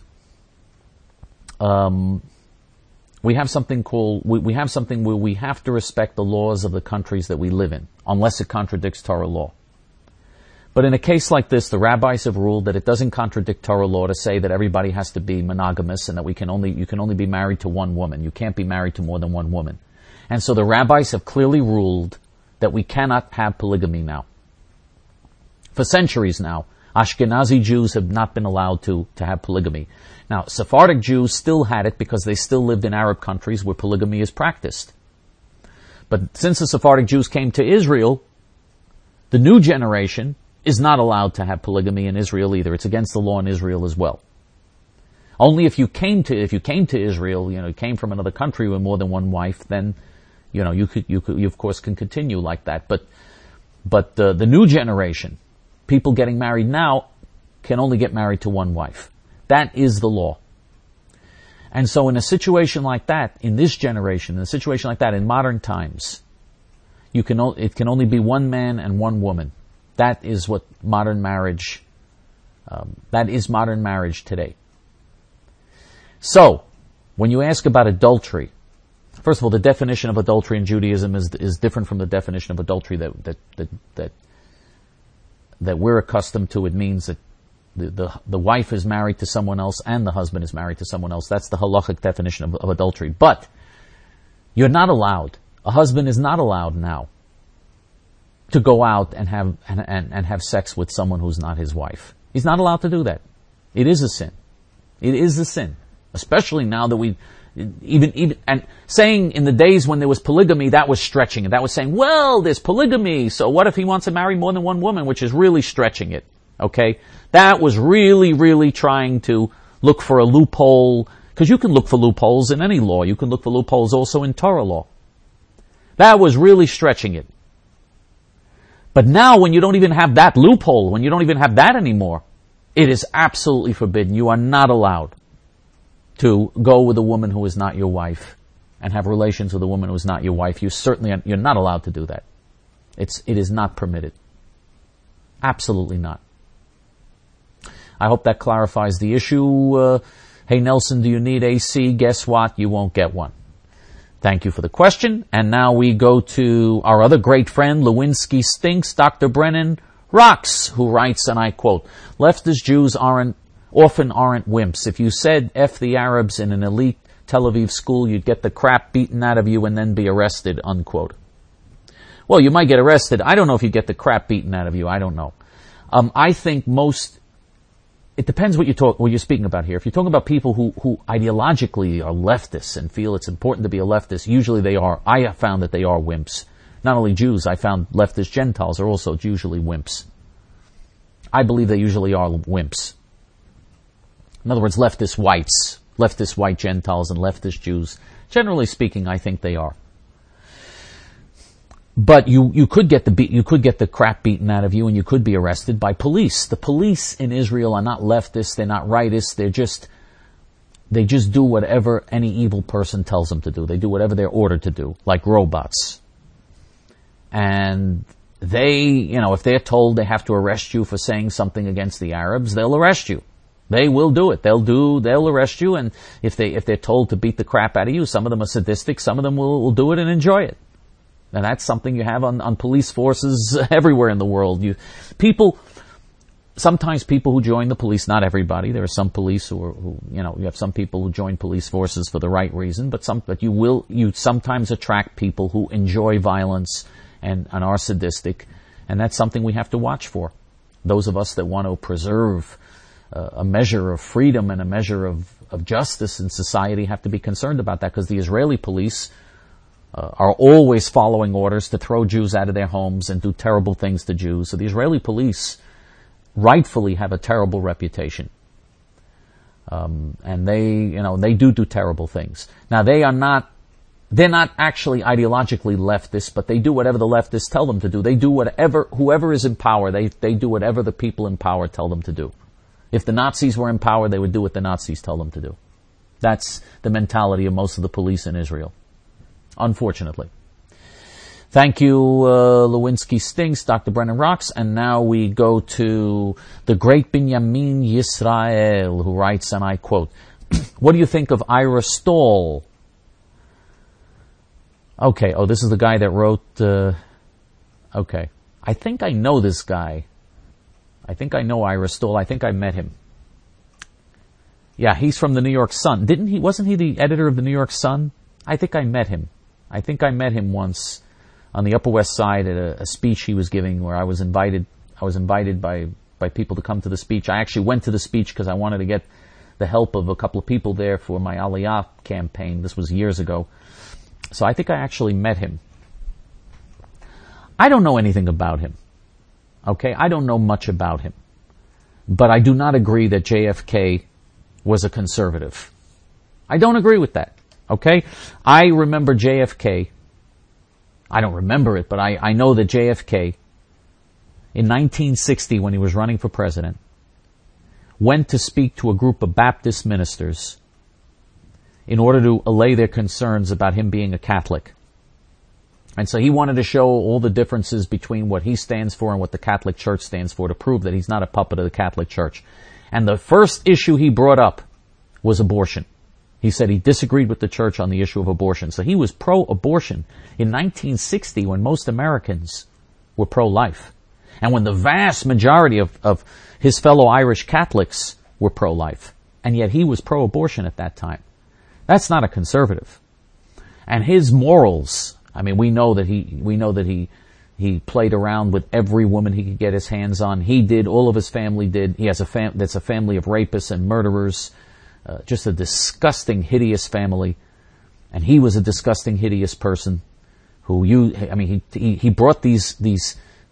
S1: Um, We have something called, we, we have something where we have to respect the laws of the countries that we live in, unless it contradicts Torah law. But in a case like this, the rabbis have ruled that it doesn't contradict Torah law to say that everybody has to be monogamous and that we can only, you can only be married to one woman. You can't be married to more than one woman. And so the rabbis have clearly ruled that we cannot have polygamy now. For centuries now, Ashkenazi Jews have not been allowed to, to have polygamy. Now, Sephardic Jews still had it because they still lived in Arab countries where polygamy is practiced. But since the Sephardic Jews came to Israel, the new generation is not allowed to have polygamy in Israel either. It's against the law in Israel as well. Only if you came to, if you came to Israel, you know, you came from another country with more than one wife, then, you know, you could, you could, you of course can continue like that. But, but uh, the new generation, people getting married now, can only get married to one wife. That is the law. And so in a situation like that, in this generation, in a situation like that, in modern times, you can o- it can only be one man and one woman. That is what modern marriage, um, that is modern marriage today. So, when you ask about adultery, first of all, the definition of adultery in Judaism is is different from the definition of adultery that that that that, that we're accustomed to. It means that The, the the wife is married to someone else and the husband is married to someone else. That's the halachic definition of, of adultery. But you're not allowed, a husband is not allowed now to go out and have and, and, and have sex with someone who's not his wife. He's not allowed to do that. It is a sin. It is a sin. Especially now that we even even and saying in the days when there was polygamy, that was stretching it. That was saying, well, there's polygamy, so what if he wants to marry more than one woman, which is really stretching it. Okay? That was really, really trying to look for a loophole, because you can look for loopholes in any law. You can look for loopholes also in Torah law. That was really stretching it. But now when you don't even have that loophole, when you don't even have that anymore, it is absolutely forbidden. You are not allowed to go with a woman who is not your wife and have relations with a woman who is not your wife. You certainly are, you're not allowed to do that. It's, it is not permitted. Absolutely not. I hope that clarifies the issue. Uh, hey Nelson, do you need A C? Guess what? You won't get one. Thank you for the question. And now we go to our other great friend, Lewinsky Stinks, Doctor Brennan Rocks, who writes, and I quote, leftist Jews aren't, often aren't wimps. If you said F the Arabs in an elite Tel Aviv school, you'd get the crap beaten out of you and then be arrested, unquote. Well, you might get arrested. I don't know if you get the crap beaten out of you. I don't know. Um, I think most, it depends what you talk, what you're speaking about here. If you're talking about people who, who ideologically are leftists and feel it's important to be a leftist, usually they are. I have found that they are wimps. Not only Jews, I found leftist Gentiles are also usually wimps. I believe they usually are wimps. In other words, leftist whites, leftist white Gentiles and leftist Jews. Generally speaking, I think they are. But you, you could get the beat, you could get the crap beaten out of you and you could be arrested by police. The police in Israel are not leftists, they're not rightists, they're just, they just do whatever any evil person tells them to do. They do whatever they're ordered to do, like robots. And they, you know, if they're told they have to arrest you for saying something against the Arabs, they'll arrest you. They will do it. They'll do, they'll arrest you, and if they, if they're told to beat the crap out of you, some of them are sadistic, some of them will, will do it and enjoy it. And that's something you have on, on police forces everywhere in the world. You, people, sometimes people who join the police, not everybody, there are some police who are, who, you know, you have some people who join police forces for the right reason, but some, but you will, you sometimes attract people who enjoy violence and, and are sadistic, and that's something we have to watch for. Those of us that want to preserve uh, a measure of freedom and a measure of, of justice in society have to be concerned about that, because the Israeli police Uh, are always following orders to throw Jews out of their homes and do terrible things to Jews. So the Israeli police rightfully have a terrible reputation. Um, and they, you know, they do do terrible things. Now they are not, they're not actually ideologically leftist, but they do whatever the leftists tell them to do. They do whatever, whoever is in power, they, they do whatever the people in power tell them to do. If the Nazis were in power, they would do what the Nazis tell them to do. That's the mentality of most of the police in Israel. Unfortunately. Thank you, uh, Lewinsky Stinks, Doctor Brennan Rocks, and now we go to the great Binyamin Yisrael, who writes, and I quote, what do you think of Ira Stoll? Okay, oh, this is the guy that wrote, uh, okay. I think I know this guy. I think I know Ira Stoll. I think I met him. Yeah, he's from the New York Sun. Didn't he, wasn't he the editor of the New York Sun? I think I met him. I think I met him once on the Upper West Side at a, a speech he was giving, where I was invited. I was invited by, by people to come to the speech. I actually went to the speech because I wanted to get the help of a couple of people there for my Aliyah campaign. This was years ago. So I think I actually met him. I don't know anything about him. Okay? I don't know much about him. But I do not agree that J F K was a conservative. I don't agree with that. Okay? I remember J F K. I don't remember it, but I, I know that J F K, in nineteen sixty, when he was running for president, went to speak to a group of Baptist ministers in order to allay their concerns about him being a Catholic. And so he wanted to show all the differences between what he stands for and what the Catholic Church stands for, to prove that he's not a puppet of the Catholic Church. And the first issue he brought up was abortion. He said he disagreed with the church on the issue of abortion. So he was pro-abortion in nineteen sixty, when most Americans were pro-life. And when the vast majority of, of his fellow Irish Catholics were pro-life. And yet he was pro-abortion at that time. That's not a conservative. And his morals, I mean, we know that he, we know that he, he played around with every woman he could get his hands on. He did, all of his family did. He has a fam, that's a family of rapists and murderers. Uh, just a disgusting, hideous family. And he was a disgusting, hideous person who you, I mean, he, he, he brought these, these,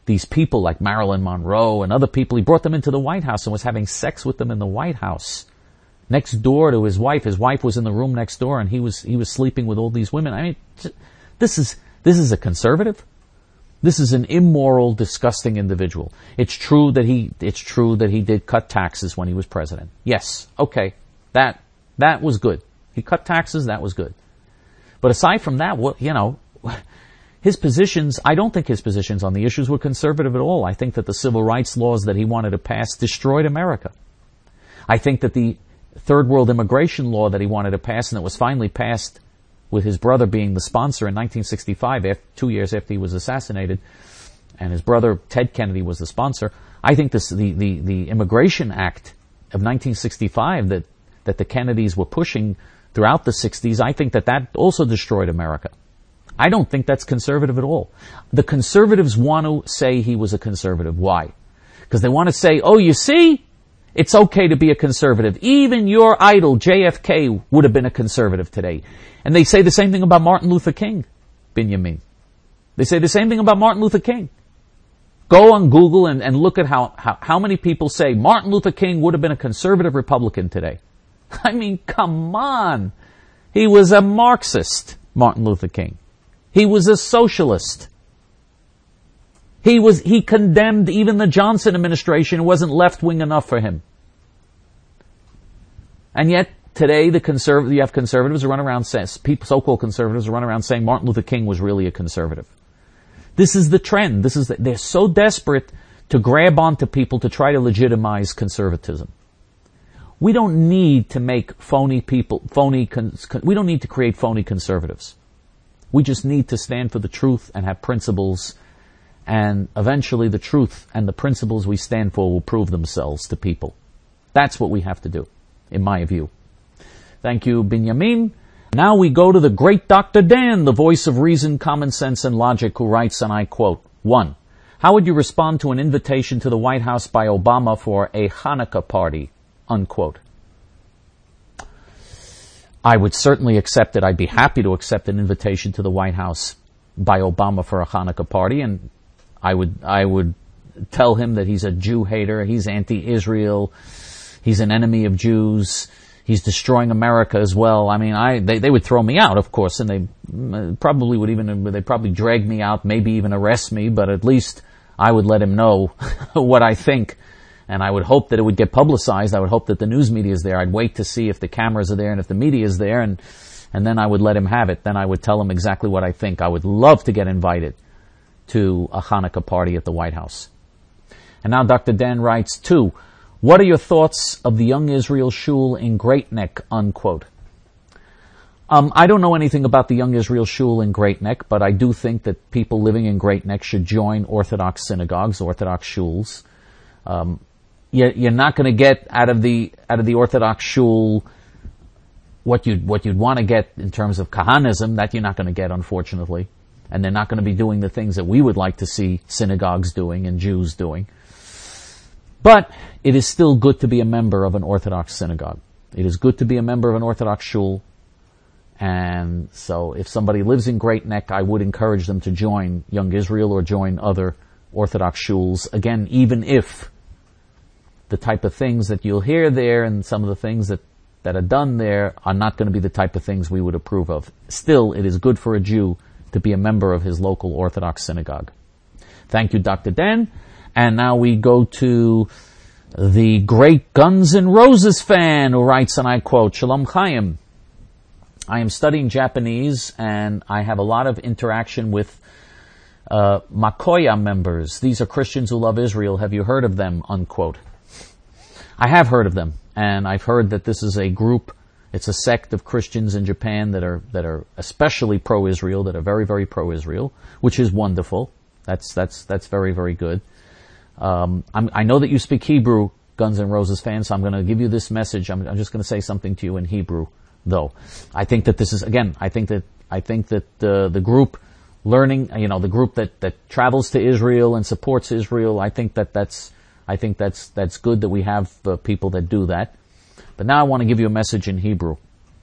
S1: these people like Marilyn Monroe and other people. He brought them into the White House and was having sex with them in the White House, next door to his wife. His wife was in the room next door, and he was he was sleeping with all these women. I mean, this is this is a conservative. This is an immoral, disgusting individual. It's true that he it's true that he did cut taxes when he was president. Yes, okay, that that was good. He cut taxes. That was good. But aside from that, what you know. His positions, I don't think his positions on the issues were conservative at all. I think that the civil rights laws that he wanted to pass destroyed America. I think that the third world immigration law that he wanted to pass, and that was finally passed with his brother being the sponsor in nineteen sixty-five, after, two years after he was assassinated, and his brother Ted Kennedy was the sponsor. I think this, the, the, the Immigration Act of nineteen sixty-five that, that the Kennedys were pushing throughout the sixties, I think that that also destroyed America. I don't think that's conservative at all. The conservatives want to say he was a conservative. Why? Because they want to say, oh, you see, it's okay to be a conservative. Even your idol, J F K, would have been a conservative today. And they say the same thing about Martin Luther King, Binyamin. They say the same thing about Martin Luther King. Go on Google and, and look at how, how, how many people say Martin Luther King would have been a conservative Republican today. I mean, come on. He was a Marxist, Martin Luther King. He was a socialist. He was, he condemned even the Johnson administration. It wasn't left-wing enough for him. And yet, today, the conserv- you have conservatives who run around saying, people, so-called conservatives who run around saying Martin Luther King was really a conservative. This is the trend. This is the, they're so desperate to grab onto people to try to legitimize conservatism. We don't need to make phony people, phony, con- we don't need to create phony conservatives. We just need to stand for the truth and have principles, and eventually the truth and the principles we stand for will prove themselves to people. That's what we have to do, in my view. Thank you, Binyamin. Now we go to the great Doctor Dan, the voice of reason, common sense, and logic, who writes, and I quote, one, how would you respond to an invitation to the White House by Obama for a Hanukkah party? Unquote. I would certainly accept it. I'd be happy to accept an invitation to the White House by Obama for a Hanukkah party, and I would I would tell him that he's a Jew hater, he's anti-Israel, he's an enemy of Jews, he's destroying America as well. I mean, I they, they would throw me out, of course, and they probably would even they probably drag me out, maybe even arrest me, but at least I would let him know what I think. And I would hope that it would get publicized. I would hope that the news media is there. I'd wait to see if the cameras are there and if the media is there, and and then I would let him have it. Then I would tell him exactly what I think. I would love to get invited to a Hanukkah party at the White House. And now Doctor Dan writes, two, what are your thoughts of the Young Israel Shul in Great Neck, unquote? Um, I don't know anything about the Young Israel Shul in Great Neck, but I do think that people living in Great Neck should join Orthodox synagogues, Orthodox shuls. Um, You're not going to get out of the out of the Orthodox shul what you what you'd want to get in terms of Kahanism. That you're not going to get, unfortunately, and they're not going to be doing the things that we would like to see synagogues doing and Jews doing. But it is still good to be a member of an Orthodox synagogue. It is good to be a member of an Orthodox shul, and so if somebody lives in Great Neck, I would encourage them to join Young Israel or join other Orthodox shuls. Again, even if the type of things that you'll hear there and some of the things that, that are done there are not going to be the type of things we would approve of. Still, it is good for a Jew to be a member of his local Orthodox synagogue. Thank you, Doctor Dan. And now we go to the great Guns N' Roses fan who writes, and I quote, Shalom Chaim. I am studying Japanese and I have a lot of interaction with uh, Makoya members. These are Christians who love Israel. Have you heard of them? Unquote. I have heard of them, and I've heard that this is a group, it's a sect of Christians in Japan that are that are especially pro-Israel, that are very, very pro-Israel, which is wonderful. That's that's that's very, very good. Um, I'm, I know that you speak Hebrew, Guns N' Roses fans, so I'm going to give you this message. I'm, I'm just going to say something to you in Hebrew, though. I think that this is, again, I think that I think that uh, the group learning, you know, the group that, that travels to Israel and supports Israel, I think that that's I think that's that's good that we have uh, people that do that. But now I want to give you a message in Hebrew.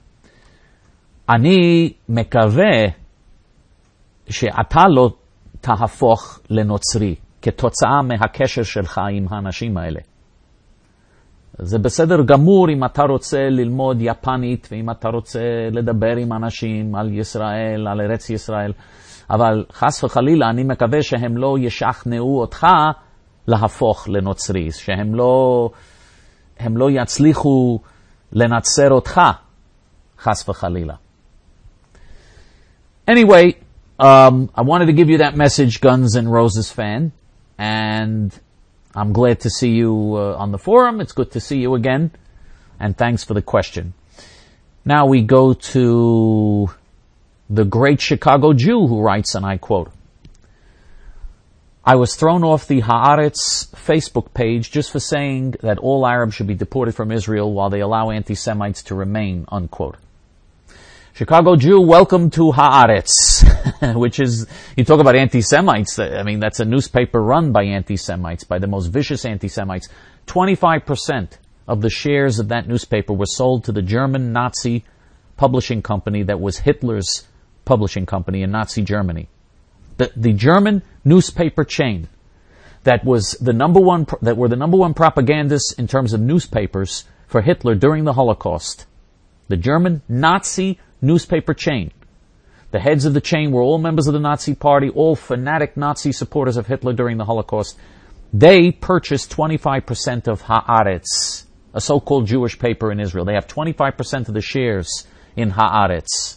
S1: Ani mekaveh she'ata lo tahafoch lenotzri. כתוצאה מהקשר שלך עם האנשים האלה. זה בסדר גמור אם אתה רוצה ללמוד יפנית, ואם אתה רוצה לדבר עם אנשים על ישראל, על ארץ ישראל, אבל חס וחלילה אני מקווה שהם לא ישכנעו אותך להפוך לנוצרי, שהם לא, הם לא יצליחו לנצר אותך, חס וחלילה. Anyway, um, I wanted to give you that message, Guns N' Roses fan, and I'm glad to see you uh, on the forum. It's good to see you again, and thanks for the question. Now we go to the great Chicago Jew who writes, and I quote, I was thrown off the Haaretz Facebook page just for saying that all Arabs should be deported from Israel while they allow anti-Semites to remain, unquote. Chicago Jew, welcome to Haaretz, which is, you talk about anti-Semites, I mean, that's a newspaper run by anti-Semites, by the most vicious anti-Semites. twenty-five percent of the shares of that newspaper were sold to the German Nazi publishing company that was Hitler's publishing company in Nazi Germany. The, the German newspaper chain that was the number one, that were the number one propagandists in terms of newspapers for Hitler during the Holocaust. The German Nazi newspaper chain. The heads of the chain were all members of the Nazi Party, all fanatic Nazi supporters of Hitler during the Holocaust. They purchased twenty-five percent of Haaretz, a so-called Jewish paper in Israel. They have twenty-five percent of the shares in Haaretz.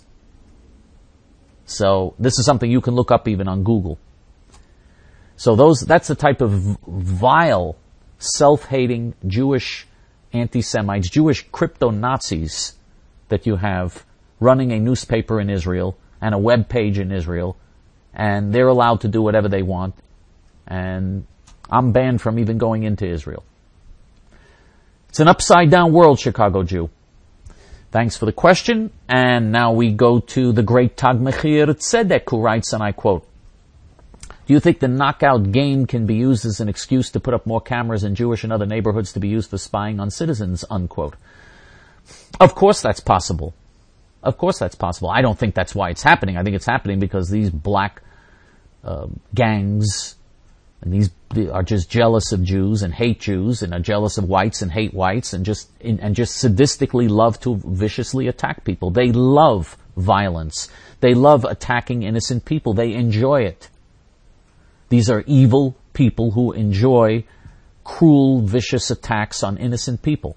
S1: So this is something you can look up even on Google. So those, that's the type of vile, self-hating Jewish anti-Semites, Jewish crypto-Nazis that you have running a newspaper in Israel and a web page in Israel, and they're allowed to do whatever they want, and I'm banned from even going into Israel. It's an upside-down world, Chicago Jew. Thanks for the question, and now we go to the great Tag Mechir Tzedek, who writes, and I quote, do you think the knockout game can be used as an excuse to put up more cameras in Jewish and other neighborhoods to be used for spying on citizens, unquote? Of course that's possible. Of course that's possible. I don't think that's why it's happening. I think it's happening because these black uh, gangs and these are just jealous of Jews and hate Jews and are jealous of whites and hate whites and just and just sadistically love to viciously attack people. They love violence. They love attacking innocent people. They enjoy it. These are evil people who enjoy cruel, vicious attacks on innocent people.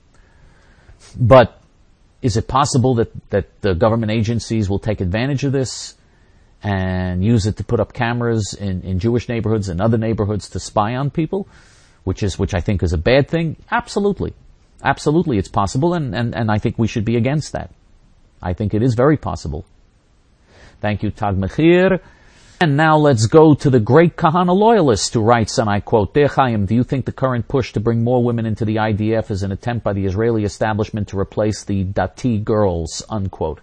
S1: But is it possible that, that the government agencies will take advantage of this and use it to put up cameras in, in Jewish neighborhoods and other neighborhoods to spy on people, which is which I think is a bad thing? Absolutely. Absolutely it's possible, and, and, and I think we should be against that. I think it is very possible. Thank you, Tag Mechir. And now let's go to the great Kahana loyalist who writes, and I quote, Dear Chaim, do you think the current push to bring more women into the I D F is an attempt by the Israeli establishment to replace the Dati girls, unquote?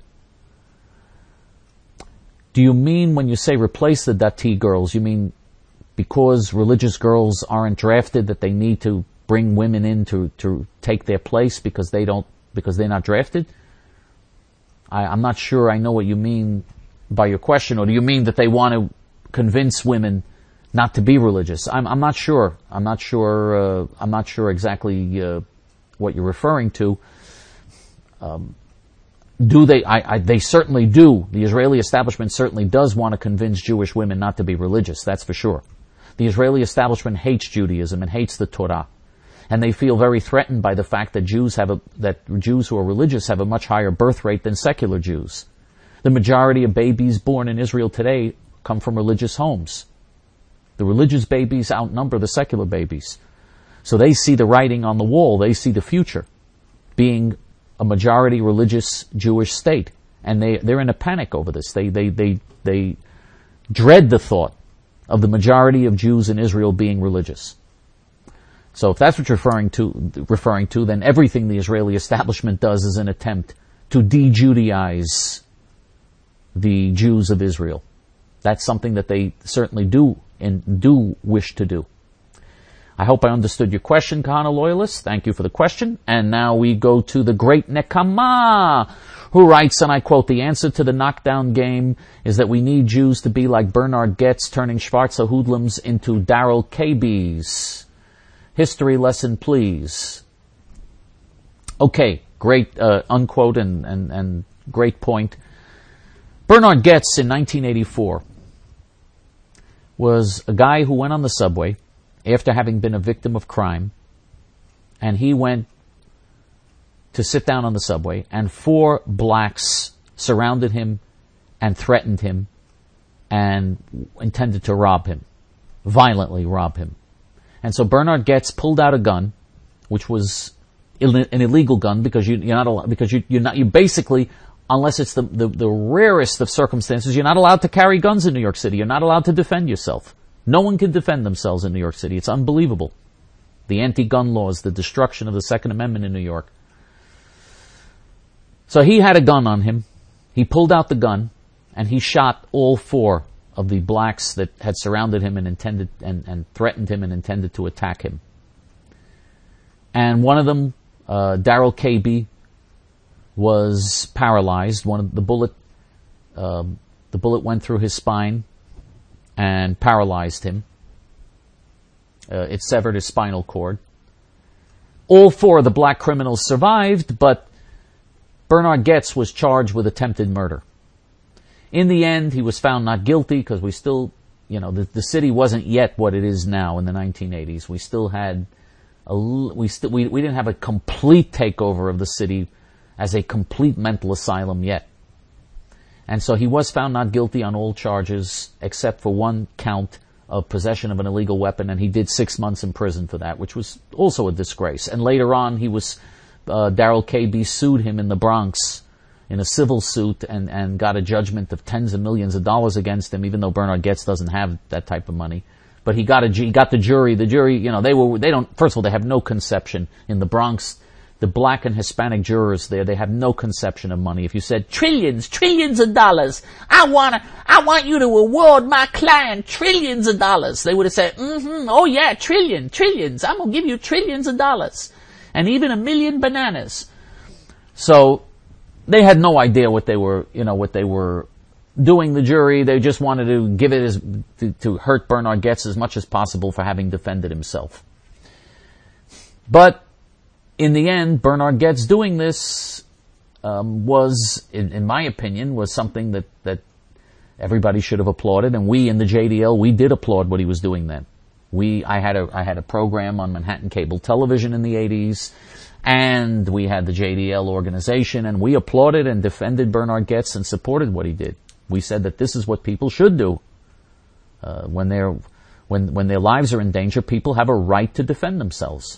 S1: Do you mean when you say replace the Dati girls, you mean because religious girls aren't drafted that they need to bring women in to, to take their place because they don't, because they're not drafted? I, I'm not sure I know what you mean by your question, or do you mean that they want to convince women not to be religious? I'm, I'm not sure. I'm not sure. Uh, I'm not sure exactly uh, what you're referring to. Um, do they? I, I, they certainly do. The Israeli establishment certainly does want to convince Jewish women not to be religious. That's for sure. The Israeli establishment hates Judaism and hates the Torah, and they feel very threatened by the fact that Jews have a, that Jews who are religious have a much higher birth rate than secular Jews. The majority of babies born in Israel today come from religious homes. The religious babies outnumber the secular babies. So they see the writing on the wall. They see the future being a majority religious Jewish state. And they, they're in a panic over this. They, they, they, they dread the thought of the majority of Jews in Israel being religious. So if that's what you're referring to, referring to, then everything the Israeli establishment does is an attempt to de-Judaize the Jews of Israel. That's something that they certainly do and do wish to do. I hope I understood your question, Kahana loyalist. Thank you for the question. And now we go to the great Nekama, who writes, and I quote, "The answer to the knockdown game is that we need Jews to be like Bernard Goetz, turning Schwarzer hoodlums into Darrell K Bs. History lesson, please." Okay, great, uh, unquote, and, and, and great point. Bernard Goetz in nineteen eighty-four was a guy who went on the subway after having been a victim of crime, and he went to sit down on the subway, and four blacks surrounded him and threatened him and intended to rob him, violently rob him. And so Bernard Goetz pulled out a gun, which was Ill- an illegal gun because you, you're not allowed, because you, you're not, you basically, unless it's the, the, the rarest of circumstances, you're not allowed to carry guns in New York City. You're not allowed to defend yourself. No one can defend themselves in New York City. It's unbelievable. The anti-gun laws, the destruction of the Second Amendment in New York. So he had a gun on him. He pulled out the gun and he shot all four of the blacks that had surrounded him and intended and, and threatened him and intended to attack him. And one of them, uh, Darrell K B, was paralyzed. One of the bullet, uh, the bullet went through his spine and paralyzed him. Uh, it severed his spinal cord. All four of the black criminals survived, but Bernard Goetz was charged with attempted murder. In the end, he was found not guilty because we still, you know, the, the city wasn't yet what it is now in the nineteen eighties. We still had a, we still, we, we didn't have a complete takeover of the city as a complete mental asylum yet. And so he was found not guilty on all charges except for one count of possession of an illegal weapon, and he did six months in prison for that, which was also a disgrace. And later on, he was Uh, Darrell K B sued him in the Bronx in a civil suit and, and got a judgment of tens of millions of dollars against him, even though Bernard Goetz doesn't have that type of money. But he got a, he got the jury, the jury, you know, they were, they don't, first of all, they have no conception in the Bronx. The black and Hispanic jurors there, they have no conception of money. If you said trillions, trillions of dollars, I wanna, I want you to award my client trillions of dollars, they would have said, mm-hmm, oh yeah, trillion, trillions, I'm gonna give you trillions of dollars. And even a million bananas. So they had no idea what they were, you know, what they were doing. The jury, they just wanted to give it as to, to hurt Bernard Goetz as much as possible for having defended himself. But in the end, Bernard Goetz doing this um, was, in, in my opinion, was something that that everybody should have applauded, and we in the J D L, we did applaud what he was doing then. We, I had a, I had a program on Manhattan Cable Television in the eighties, and we had the J D L organization, and we applauded and defended Bernard Goetz and supported what he did. We said that this is what people should do. Uh, when they're, when, when their lives are in danger, people have a right to defend themselves.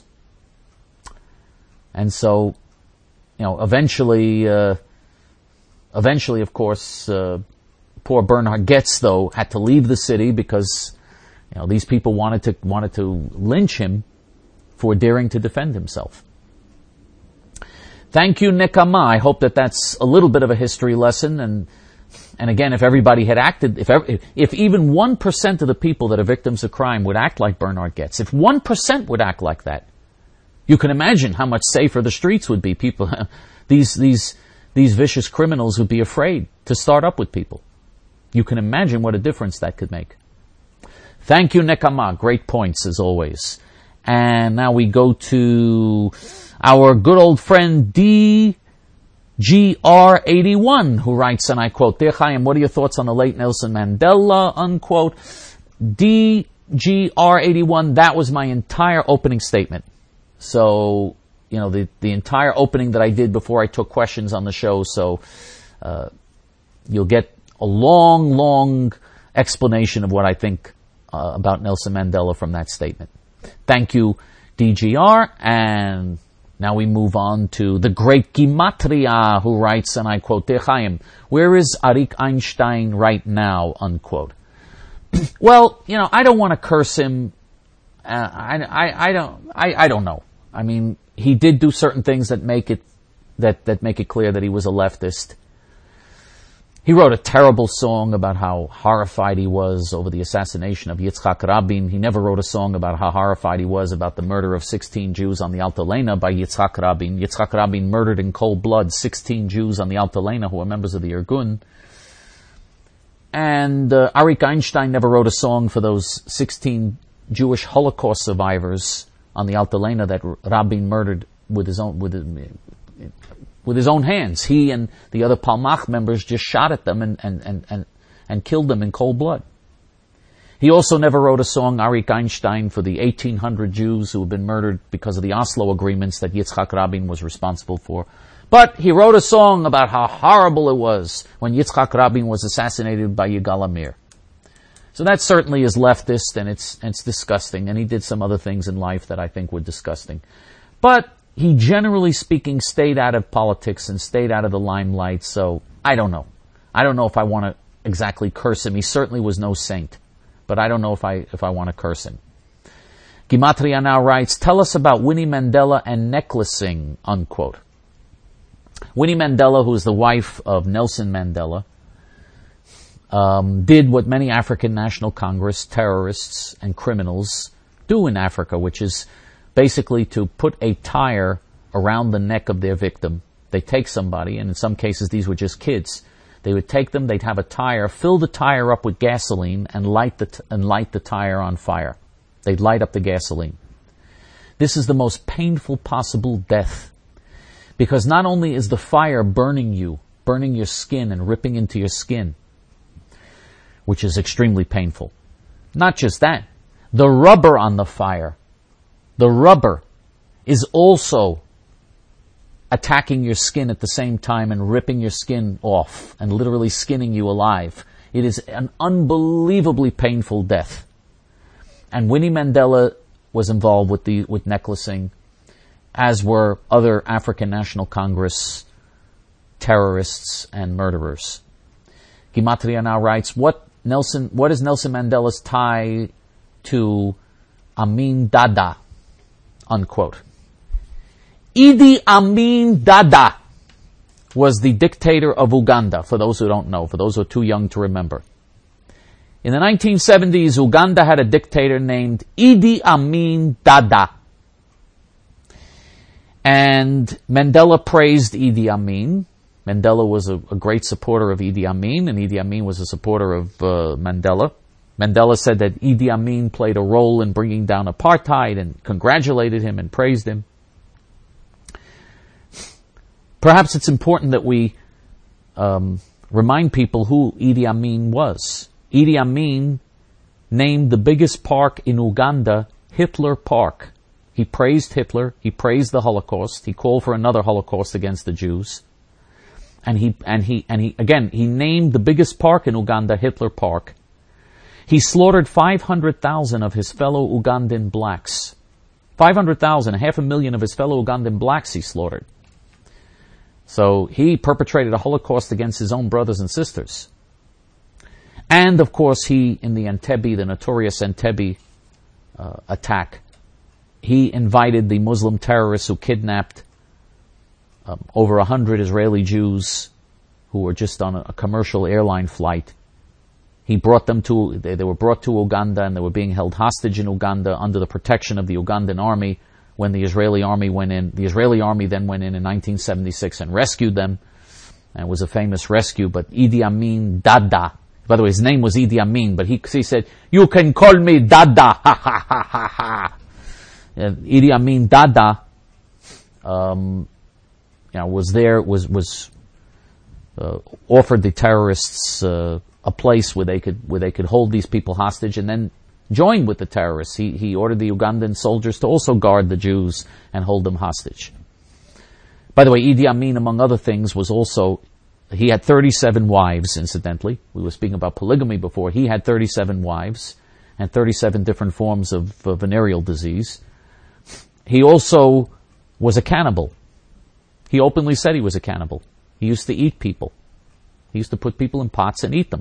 S1: And so, you know, eventually, uh, eventually, of course, uh, poor Bernard Goetz, though, had to leave the city because, you know, these people wanted to wanted to lynch him for daring to defend himself. Thank you, Nekama. I hope that that's a little bit of a history lesson. And and again, if everybody had acted, if ever, if even one percent of the people that are victims of crime would act like Bernard Goetz, if one percent would act like that, you can imagine how much safer the streets would be. People, these these these vicious criminals would be afraid to start up with people. You can imagine what a difference that could make. Thank you, Nekama. Great points, as always. And now we go to our good old friend D G R eighty-one, who writes, and I quote, "Dear Chaim, what are your thoughts on the late Nelson Mandela?" Unquote. D G R eighty-one, that was my entire opening statement. So, you know, the, the entire opening that I did before I took questions on the show. So, uh, you'll get a long, long explanation of what I think Uh, about Nelson Mandela from that statement. Thank you, D G R. And now we move on to the great Gimatria, who writes, and I quote, "Dear Chaim, where is Arik Einstein right now?" Unquote. Well, you know, I don't want to curse him. Uh, I, I, I don't, I, I don't know. I mean, he did do certain things that make it, that, that make it clear that he was a leftist. He wrote a terrible song about how horrified he was over the assassination of Yitzhak Rabin. He never wrote a song about how horrified he was about the murder of sixteen Jews on the Altalena by Yitzhak Rabin. Yitzhak Rabin murdered in cold blood sixteen Jews on the Altalena who were members of the Irgun. And uh, Arik Einstein never wrote a song for those sixteen Jewish Holocaust survivors on the Altalena that Rabin murdered with his own with his, with his own hands. He and the other Palmach members just shot at them and, and, and, and, and killed them in cold blood. He also never wrote a song, Arik Einstein, for the eighteen hundred Jews who had been murdered because of the Oslo agreements that Yitzhak Rabin was responsible for. But he wrote a song about how horrible it was when Yitzhak Rabin was assassinated by Yigal Amir. So that certainly is leftist, and it's, it's disgusting, and he did some other things in life that I think were disgusting. But he, generally speaking, stayed out of politics and stayed out of the limelight, so I don't know. I don't know if I want to exactly curse him. He certainly was no saint, but I don't know if I, if I want to curse him. Gematria now writes, tell us about Winnie Mandela and necklacing, unquote. Winnie Mandela, who is the wife of Nelson Mandela, um, did what many African National Congress terrorists and criminals do in Africa, which is basically to put a tire around the neck of their victim. They take somebody, and in some cases these were just kids. They would take them, they'd have a tire, fill the tire up with gasoline, and light the t- and light the tire on fire. They'd light up the gasoline. This is the most painful possible death, because not only is the fire burning you, burning your skin and ripping into your skin, which is extremely painful. Not just that, the rubber on the fire, the rubber is also attacking your skin at the same time and ripping your skin off and literally skinning you alive. It is an unbelievably painful death. And Winnie Mandela was involved with the with necklacing, as were other African National Congress terrorists and murderers. Gematria now writes, what Nelson, what is Nelson Mandela's tie to Amin Dada, unquote. Idi Amin Dada was the dictator of Uganda, for those who don't know, for those who are too young to remember. In the nineteen seventies, Uganda had a dictator named Idi Amin Dada. And Mandela praised Idi Amin. Mandela was a, a great supporter of Idi Amin, and Idi Amin was a supporter of uh, Mandela. Mandela said that Idi Amin played a role in bringing down apartheid and congratulated him and praised him. Perhaps it's important that we um, remind people who Idi Amin was. Idi Amin named the biggest park in Uganda Hitler Park. He praised Hitler. He praised the Holocaust. He called for another Holocaust against the Jews. And he, and he, and he, again, he named the biggest park in Uganda Hitler Park. He slaughtered five hundred thousand of his fellow Ugandan blacks. five hundred thousand, half a million of his fellow Ugandan blacks he slaughtered. So he perpetrated a Holocaust against his own brothers and sisters. And, of course, he, in the Entebbe, the notorious Entebbe uh, attack, he invited the Muslim terrorists who kidnapped um, over a hundred Israeli Jews who were just on a, a commercial airline flight. He brought them to, they, they were brought to Uganda, and they were being held hostage in Uganda under the protection of the Ugandan army. When the Israeli army went in, the Israeli army then went in in nineteen seventy-six and rescued them. And it was a famous rescue, but Idi Amin Dada, by the way, his name was Idi Amin, but he, he said, you can call me Dada, ha ha ha ha ha. Idi Amin Dada, um, you know, was there, was, was, uh, offered the terrorists, uh, a place where they could, where they could hold these people hostage, and then joined with the terrorists. He, he ordered the Ugandan soldiers to also guard the Jews and hold them hostage. By the way, Idi Amin, among other things, was also, he had thirty-seven wives, incidentally. We were speaking about polygamy before. He had thirty-seven wives and thirty-seven different forms of uh, venereal disease. He also was a cannibal. He openly said he was a cannibal. He used to eat people. He used to put people in pots and eat them.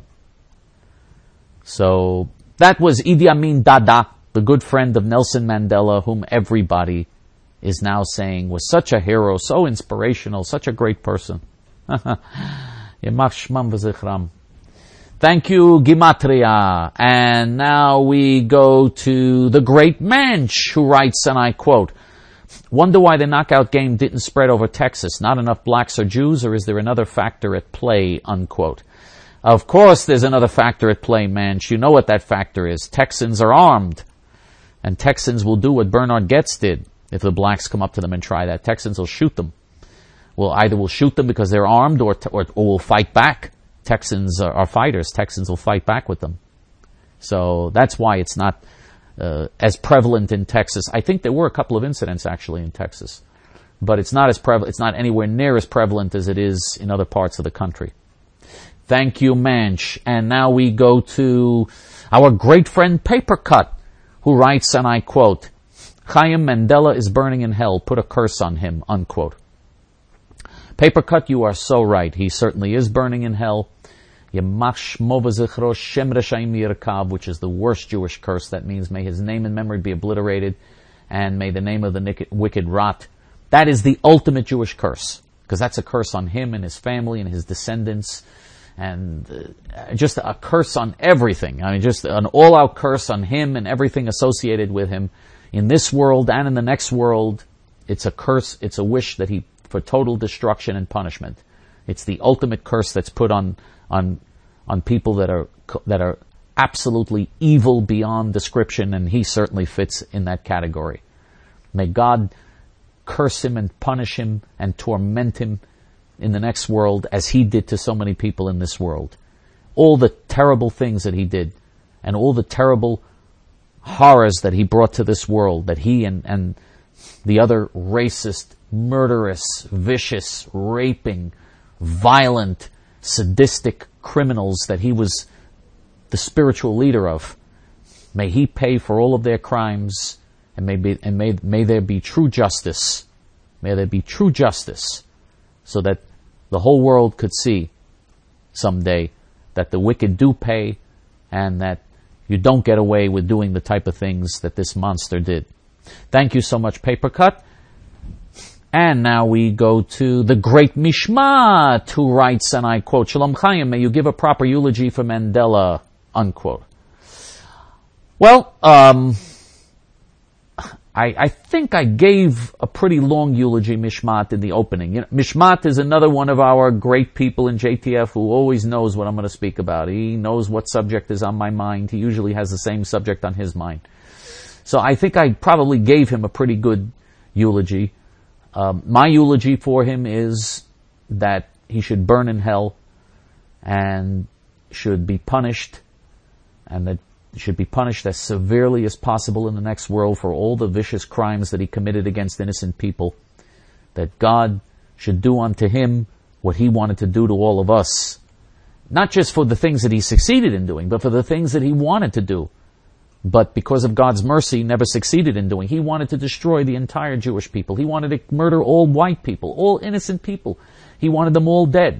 S1: So that was Idi Amin Dada, the good friend of Nelson Mandela, whom everybody is now saying was such a hero, so inspirational, such a great person. Yemach shmam v'zichram. Thank you, Gematria. And now we go to the great Mensch, who writes, and I quote, "Wonder why the knockout game didn't spread over Texas. Not enough blacks or Jews, or is there another factor at play?" Unquote. Of course there's another factor at play, Mensch. You know what that factor is. Texans are armed. And Texans will do what Bernard Goetz did. If the blacks come up to them and try that, Texans will shoot them. Well, either will shoot them because they're armed, or, or, or will fight back. Texans are, are fighters. Texans will fight back with them. So that's why it's not uh, as prevalent in Texas. I think there were a couple of incidents actually in Texas, but it's not as prevalent. It's not anywhere near as prevalent as it is in other parts of the country. Thank you, Mensch. And now we go to our great friend Papercut, who writes, and I quote, "Chaim Mandela is burning in hell. Put a curse on him." Unquote. Papercut, you are so right. He certainly is burning in hell. Yemach shmo v'zichro shem reshaim yirkav, which is the worst Jewish curse. That means may his name and memory be obliterated, and may the name of the wicked rot. That is the ultimate Jewish curse, because that's a curse on him and his family and his descendants, and uh, just a curse on everything. I mean, just an all-out curse on him and everything associated with him in this world and in the next world. It's a curse. It's a wish that he for total destruction and punishment. It's the ultimate curse that's put on on on people that are that are absolutely evil beyond description, and he certainly fits in that category. May God curse him and punish him and torment him in the next world as he did to so many people in this world. All the terrible things that he did and all the terrible horrors that he brought to this world, that he and, and the other racist, murderous, vicious, raping, violent, sadistic criminals that he was the spiritual leader of. May he pay for all of their crimes, and may be, and may, may there be true justice. May there be true justice, so that the whole world could see someday that the wicked do pay, and that you don't get away with doing the type of things that this monster did. Thank you so much, Papercut. And now we go to the great Mishmat, who writes, and I quote, "Shalom Chaim, may you give a proper eulogy for Mandela," unquote. Well, um, I, I think I gave a pretty long eulogy, Mishmat, in the opening. You know, Mishmat is another one of our great people in J T F who always knows what I'm going to speak about. He knows what subject is on my mind. He usually has the same subject on his mind. So I think I probably gave him a pretty good eulogy. Um, my eulogy for him is that he should burn in hell and should be punished, and that he should be punished as severely as possible in the next world for all the vicious crimes that he committed against innocent people. That God should do unto him what he wanted to do to all of us. Not just for the things that he succeeded in doing, but for the things that he wanted to do, but because of God's mercy, never succeeded in doing. He wanted to destroy the entire Jewish people. He wanted to murder all white people, all innocent people. He wanted them all dead.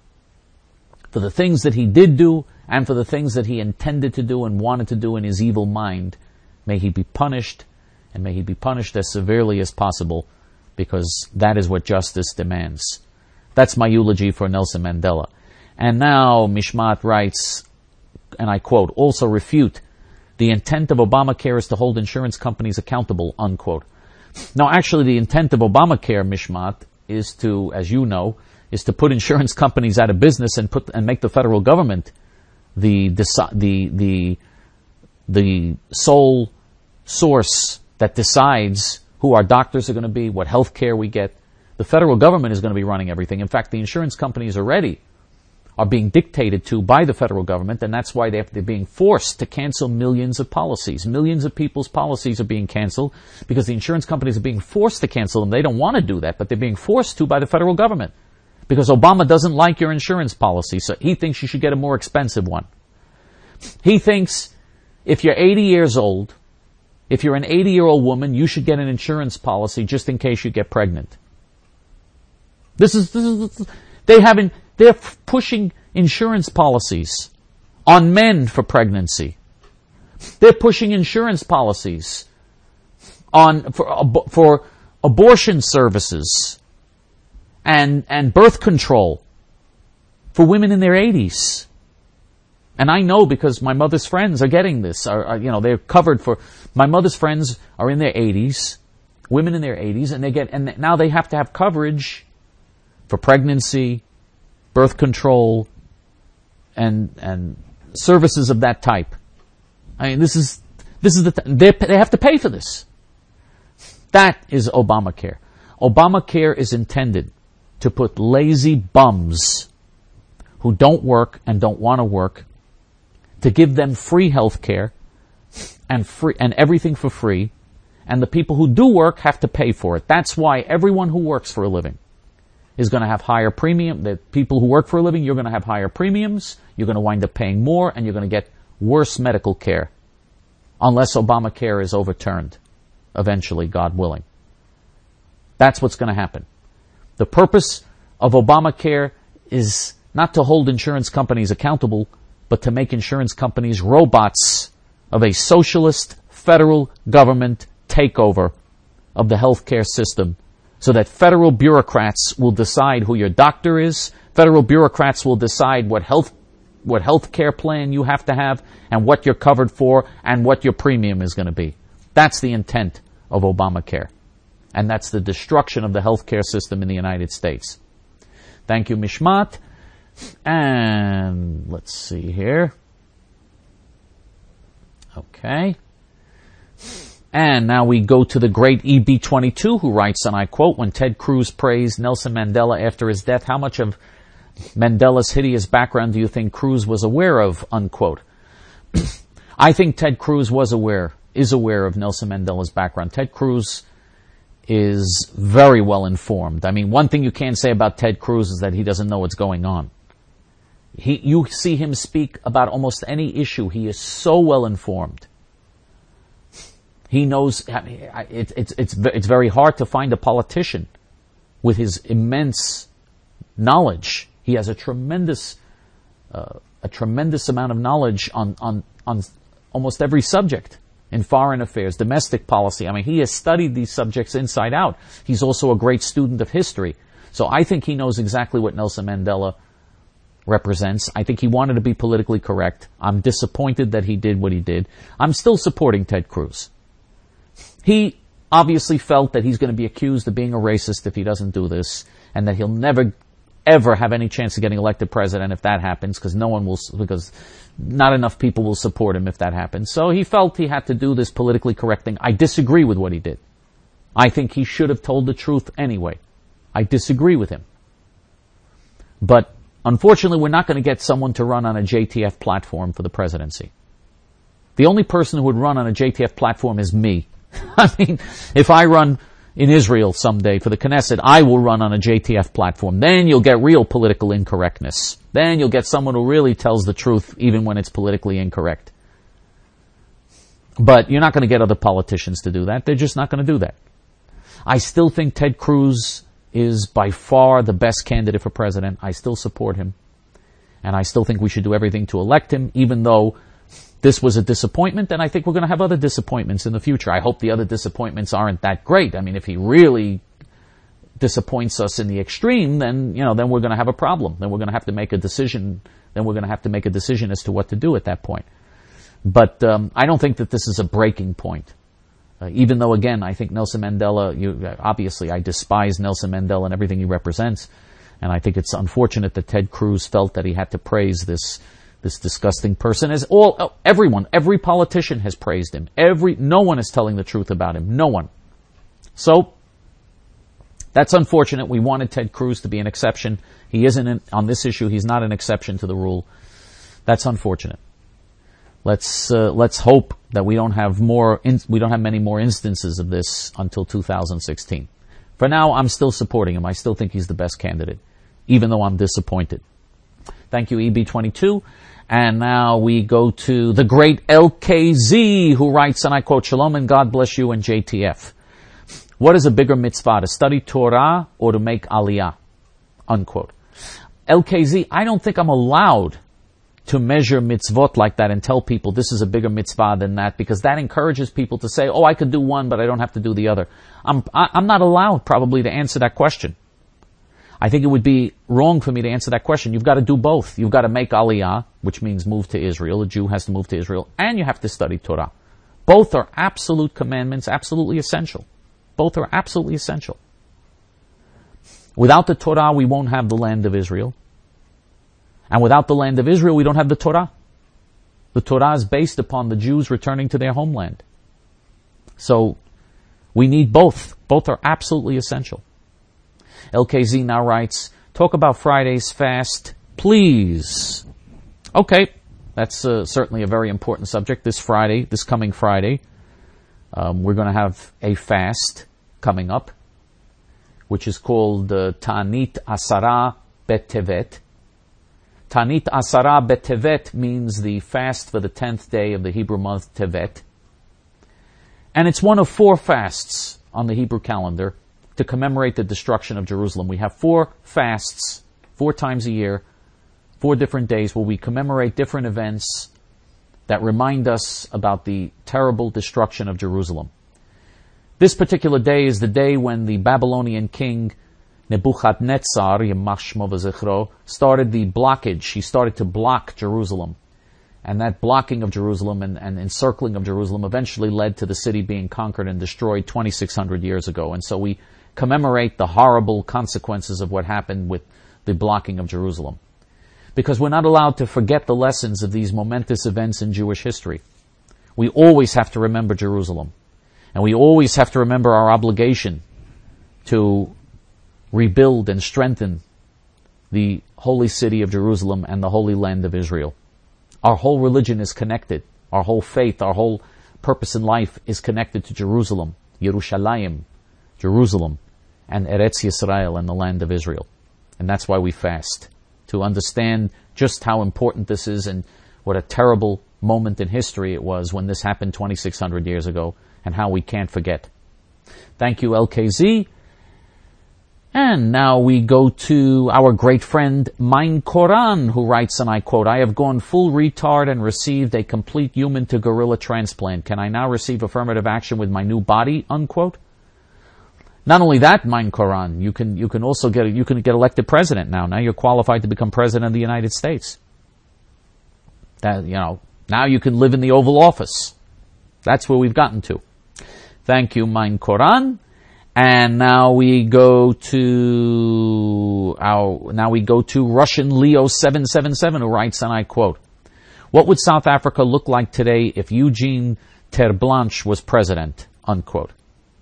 S1: For the things that he did do, and for the things that he intended to do and wanted to do in his evil mind, may he be punished, and may he be punished as severely as possible, because that is what justice demands. That's my eulogy for Nelson Mandela. And now Mishmat writes, and I quote, "Also refute the intent of Obamacare is to hold insurance companies accountable," unquote. Now, actually, the intent of Obamacare, Mishmat, is to, as you know, is to put insurance companies out of business and put and make the federal government the the the the sole source that decides who our doctors are going to be, what health care we get. The federal government is going to be running everything. In fact, the insurance companies already are being dictated to by the federal government, and that's why they have, they're being forced to cancel millions of policies. Millions of people's policies are being canceled because the insurance companies are being forced to cancel them. They don't want to do that, but they're being forced to by the federal government because Obama doesn't like your insurance policy, so he thinks you should get a more expensive one. He thinks if you're eighty years old, if you're an eighty-year-old woman, you should get an insurance policy just in case you get pregnant. This is, this is they haven't, they're pushing insurance policies on men for pregnancy. They're pushing insurance policies on for for abortion services and and birth control for women in their eighties. And I know because my mother's friends are getting this. Are, are, you know, they're covered for, my mother's friends are in their eighties, women in their eighties, and they get, and now they have to have coverage for pregnancy, birth control, and, and services of that type. I mean, this is, this is the, they they have to pay for this. That is Obamacare. Obamacare is intended to put lazy bums who don't work and don't want to work, to give them free health care and free and everything for free, and the people who do work have to pay for it. That's why everyone who works for a living is going to have higher premium. The people who work for a living, you're going to have higher premiums, you're going to wind up paying more, and you're going to get worse medical care, unless Obamacare is overturned, eventually, God willing. That's what's going to happen. The purpose of Obamacare is not to hold insurance companies accountable, but to make insurance companies robots of a socialist federal government takeover of the healthcare system, so that federal bureaucrats will decide who your doctor is, federal bureaucrats will decide what health what health care plan you have to have, and what you're covered for, and what your premium is going to be. That's the intent of Obamacare. And that's the destruction of the healthcare system in the United States. Thank you, Mishmat. And let's see here. Okay. And now we go to the great E B twenty-two, who writes, and I quote, when Ted Cruz praised Nelson Mandela after his death, how much of Mandela's hideous background do you think Cruz was aware of, unquote? I think Ted Cruz was aware, is aware of Nelson Mandela's background. Ted Cruz is very well informed. I mean, one thing you can't say about Ted Cruz is that he doesn't know what's going on. He, you see him speak about almost any issue. He is so well informed. He knows, I mean, it, it's, it's, it's very hard to find a politician with his immense knowledge. He has a tremendous, uh, a tremendous amount of knowledge on, on, on almost every subject in foreign affairs, domestic policy. I mean, he has studied these subjects inside out. He's also a great student of history. So I think he knows exactly what Nelson Mandela represents. I think he wanted to be politically correct. I'm disappointed that he did what he did. I'm still supporting Ted Cruz. He obviously felt that he's going to be accused of being a racist if he doesn't do this, and that he'll never, ever have any chance of getting elected president if that happens, because no one will, because not enough people will support him if that happens. So he felt he had to do this politically correct thing. I disagree with what he did. I think he should have told the truth anyway. I disagree with him. But unfortunately, we're not going to get someone to run on a J T F platform for the presidency. The only person who would run on a J T F platform is me. I mean, if I run in Israel someday for the Knesset, I will run on a J T F platform. Then you'll get real political incorrectness. Then you'll get someone who really tells the truth even when it's politically incorrect. But you're not going to get other politicians to do that. They're just not going to do that. I still think Ted Cruz is by far the best candidate for president. I still support him. And I still think we should do everything to elect him, even though this was a disappointment, and I think we're going to have other disappointments in the future. I hope the other disappointments aren't that great. I mean, if he really disappoints us in the extreme, then, you know, then we're going to have a problem. Then we're going to have to make a decision. Then we're going to have to make a decision as to what to do at that point. But um, I don't think that this is a breaking point. Uh, even though, again, I think Nelson Mandela, you, obviously I despise Nelson Mandela and everything he represents, and I think it's unfortunate that Ted Cruz felt that he had to praise this this disgusting person. As all, everyone, every politician has praised him. Every, no one is telling the truth about him. No one. So, that's unfortunate. We wanted Ted Cruz to be an exception. He isn't an, on this issue. He's not an exception to the rule. That's unfortunate. Let's uh, let's hope that we don't have more. In, we don't have many more instances of this until two thousand sixteen. For now, I'm still supporting him. I still think he's the best candidate, even though I'm disappointed. Thank you, E B twenty-two. And now we go to the great L K Z, who writes, and I quote, Shalom and God bless you and J T F. What is a bigger mitzvah, to study Torah or to make Aliyah? Unquote. L K Z, I don't think I'm allowed to measure mitzvot like that and tell people this is a bigger mitzvah than that, because that encourages people to say, oh, I could do one, but I don't have to do the other. I'm, I'm not allowed probably to answer that question. I think it would be wrong for me to answer that question. You've got to do both. You've got to make Aliyah, which means move to Israel. A Jew has to move to Israel. And you have to study Torah. Both are absolute commandments, absolutely essential. Both are absolutely essential. Without the Torah, we won't have the land of Israel. And without the land of Israel, we don't have the Torah. The Torah is based upon the Jews returning to their homeland. So, we need both. Both are absolutely essential. L K Z now writes, talk about Friday's fast, please. Okay, that's uh, certainly a very important subject. This Friday, this coming Friday, um, we're going to have a fast coming up, which is called uh, Ta'anit Asara B'Tevet. Ta'anit Asara B'Tevet means the fast for the tenth day of the Hebrew month Tevet. And it's one of four fasts on the Hebrew calendar to commemorate the destruction of Jerusalem. We have four fasts, four times a year, four different days where we commemorate different events that remind us about the terrible destruction of Jerusalem. This particular day is the day when the Babylonian king Nebuchadnezzar, Yemach Shmo v'Zichro, started the blockage. He started to block Jerusalem. And that blocking of Jerusalem and, and encircling of Jerusalem eventually led to the city being conquered and destroyed twenty-six hundred years ago. And so we commemorate the horrible consequences of what happened with the blocking of Jerusalem. Because we're not allowed to forget the lessons of these momentous events in Jewish history. We always have to remember Jerusalem. And we always have to remember our obligation to rebuild and strengthen the holy city of Jerusalem and the holy land of Israel. Our whole religion is connected. Our whole faith, our whole purpose in life is connected to Jerusalem, Yerushalayim, Jerusalem, and Eretz Yisrael and the land of Israel. And that's why we fast, to understand just how important this is and what a terrible moment in history it was when this happened twenty-six hundred years ago, and how we can't forget. Thank you, L K Z. And now we go to our great friend Mein Koran, who writes, and I quote, I have gone full retard and received a complete human to gorilla transplant. Can I now receive affirmative action with my new body? Unquote. Not only that, Mein Koran, you can you can also get you can get elected president now. Now you're qualified to become president of the United States. That you know, now you can live in the Oval Office. That's where we've gotten to. Thank you, Mein Koran. And now we go to our, now we go to Russian Leo seven seven seven, who writes, and I quote, what would South Africa look like today if Eugene Terblanche was president? Unquote.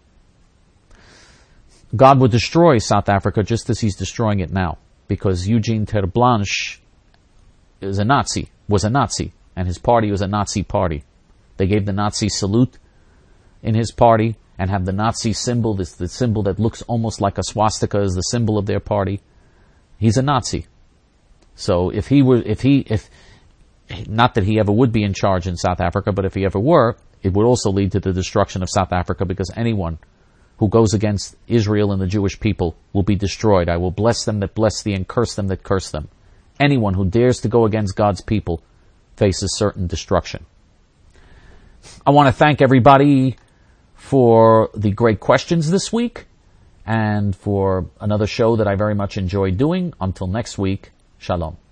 S1: God would destroy South Africa just as he's destroying it now, because Eugene Terblanche is a Nazi, was a Nazi, and his party was a Nazi party. They gave the Nazi salute in his party, and have the Nazi symbol, this the symbol that looks almost like a swastika is the symbol of their party. He's a Nazi. So if he were, if he, if, not that he ever would be in charge in South Africa, but if he ever were, it would also lead to the destruction of South Africa, because anyone who goes against Israel and the Jewish people will be destroyed. I will bless them that bless thee and curse them that curse them. Anyone who dares to go against God's people faces certain destruction. I want to thank everybody for the great questions this week, and for another show that I very much enjoyed doing. Until next week, Shalom.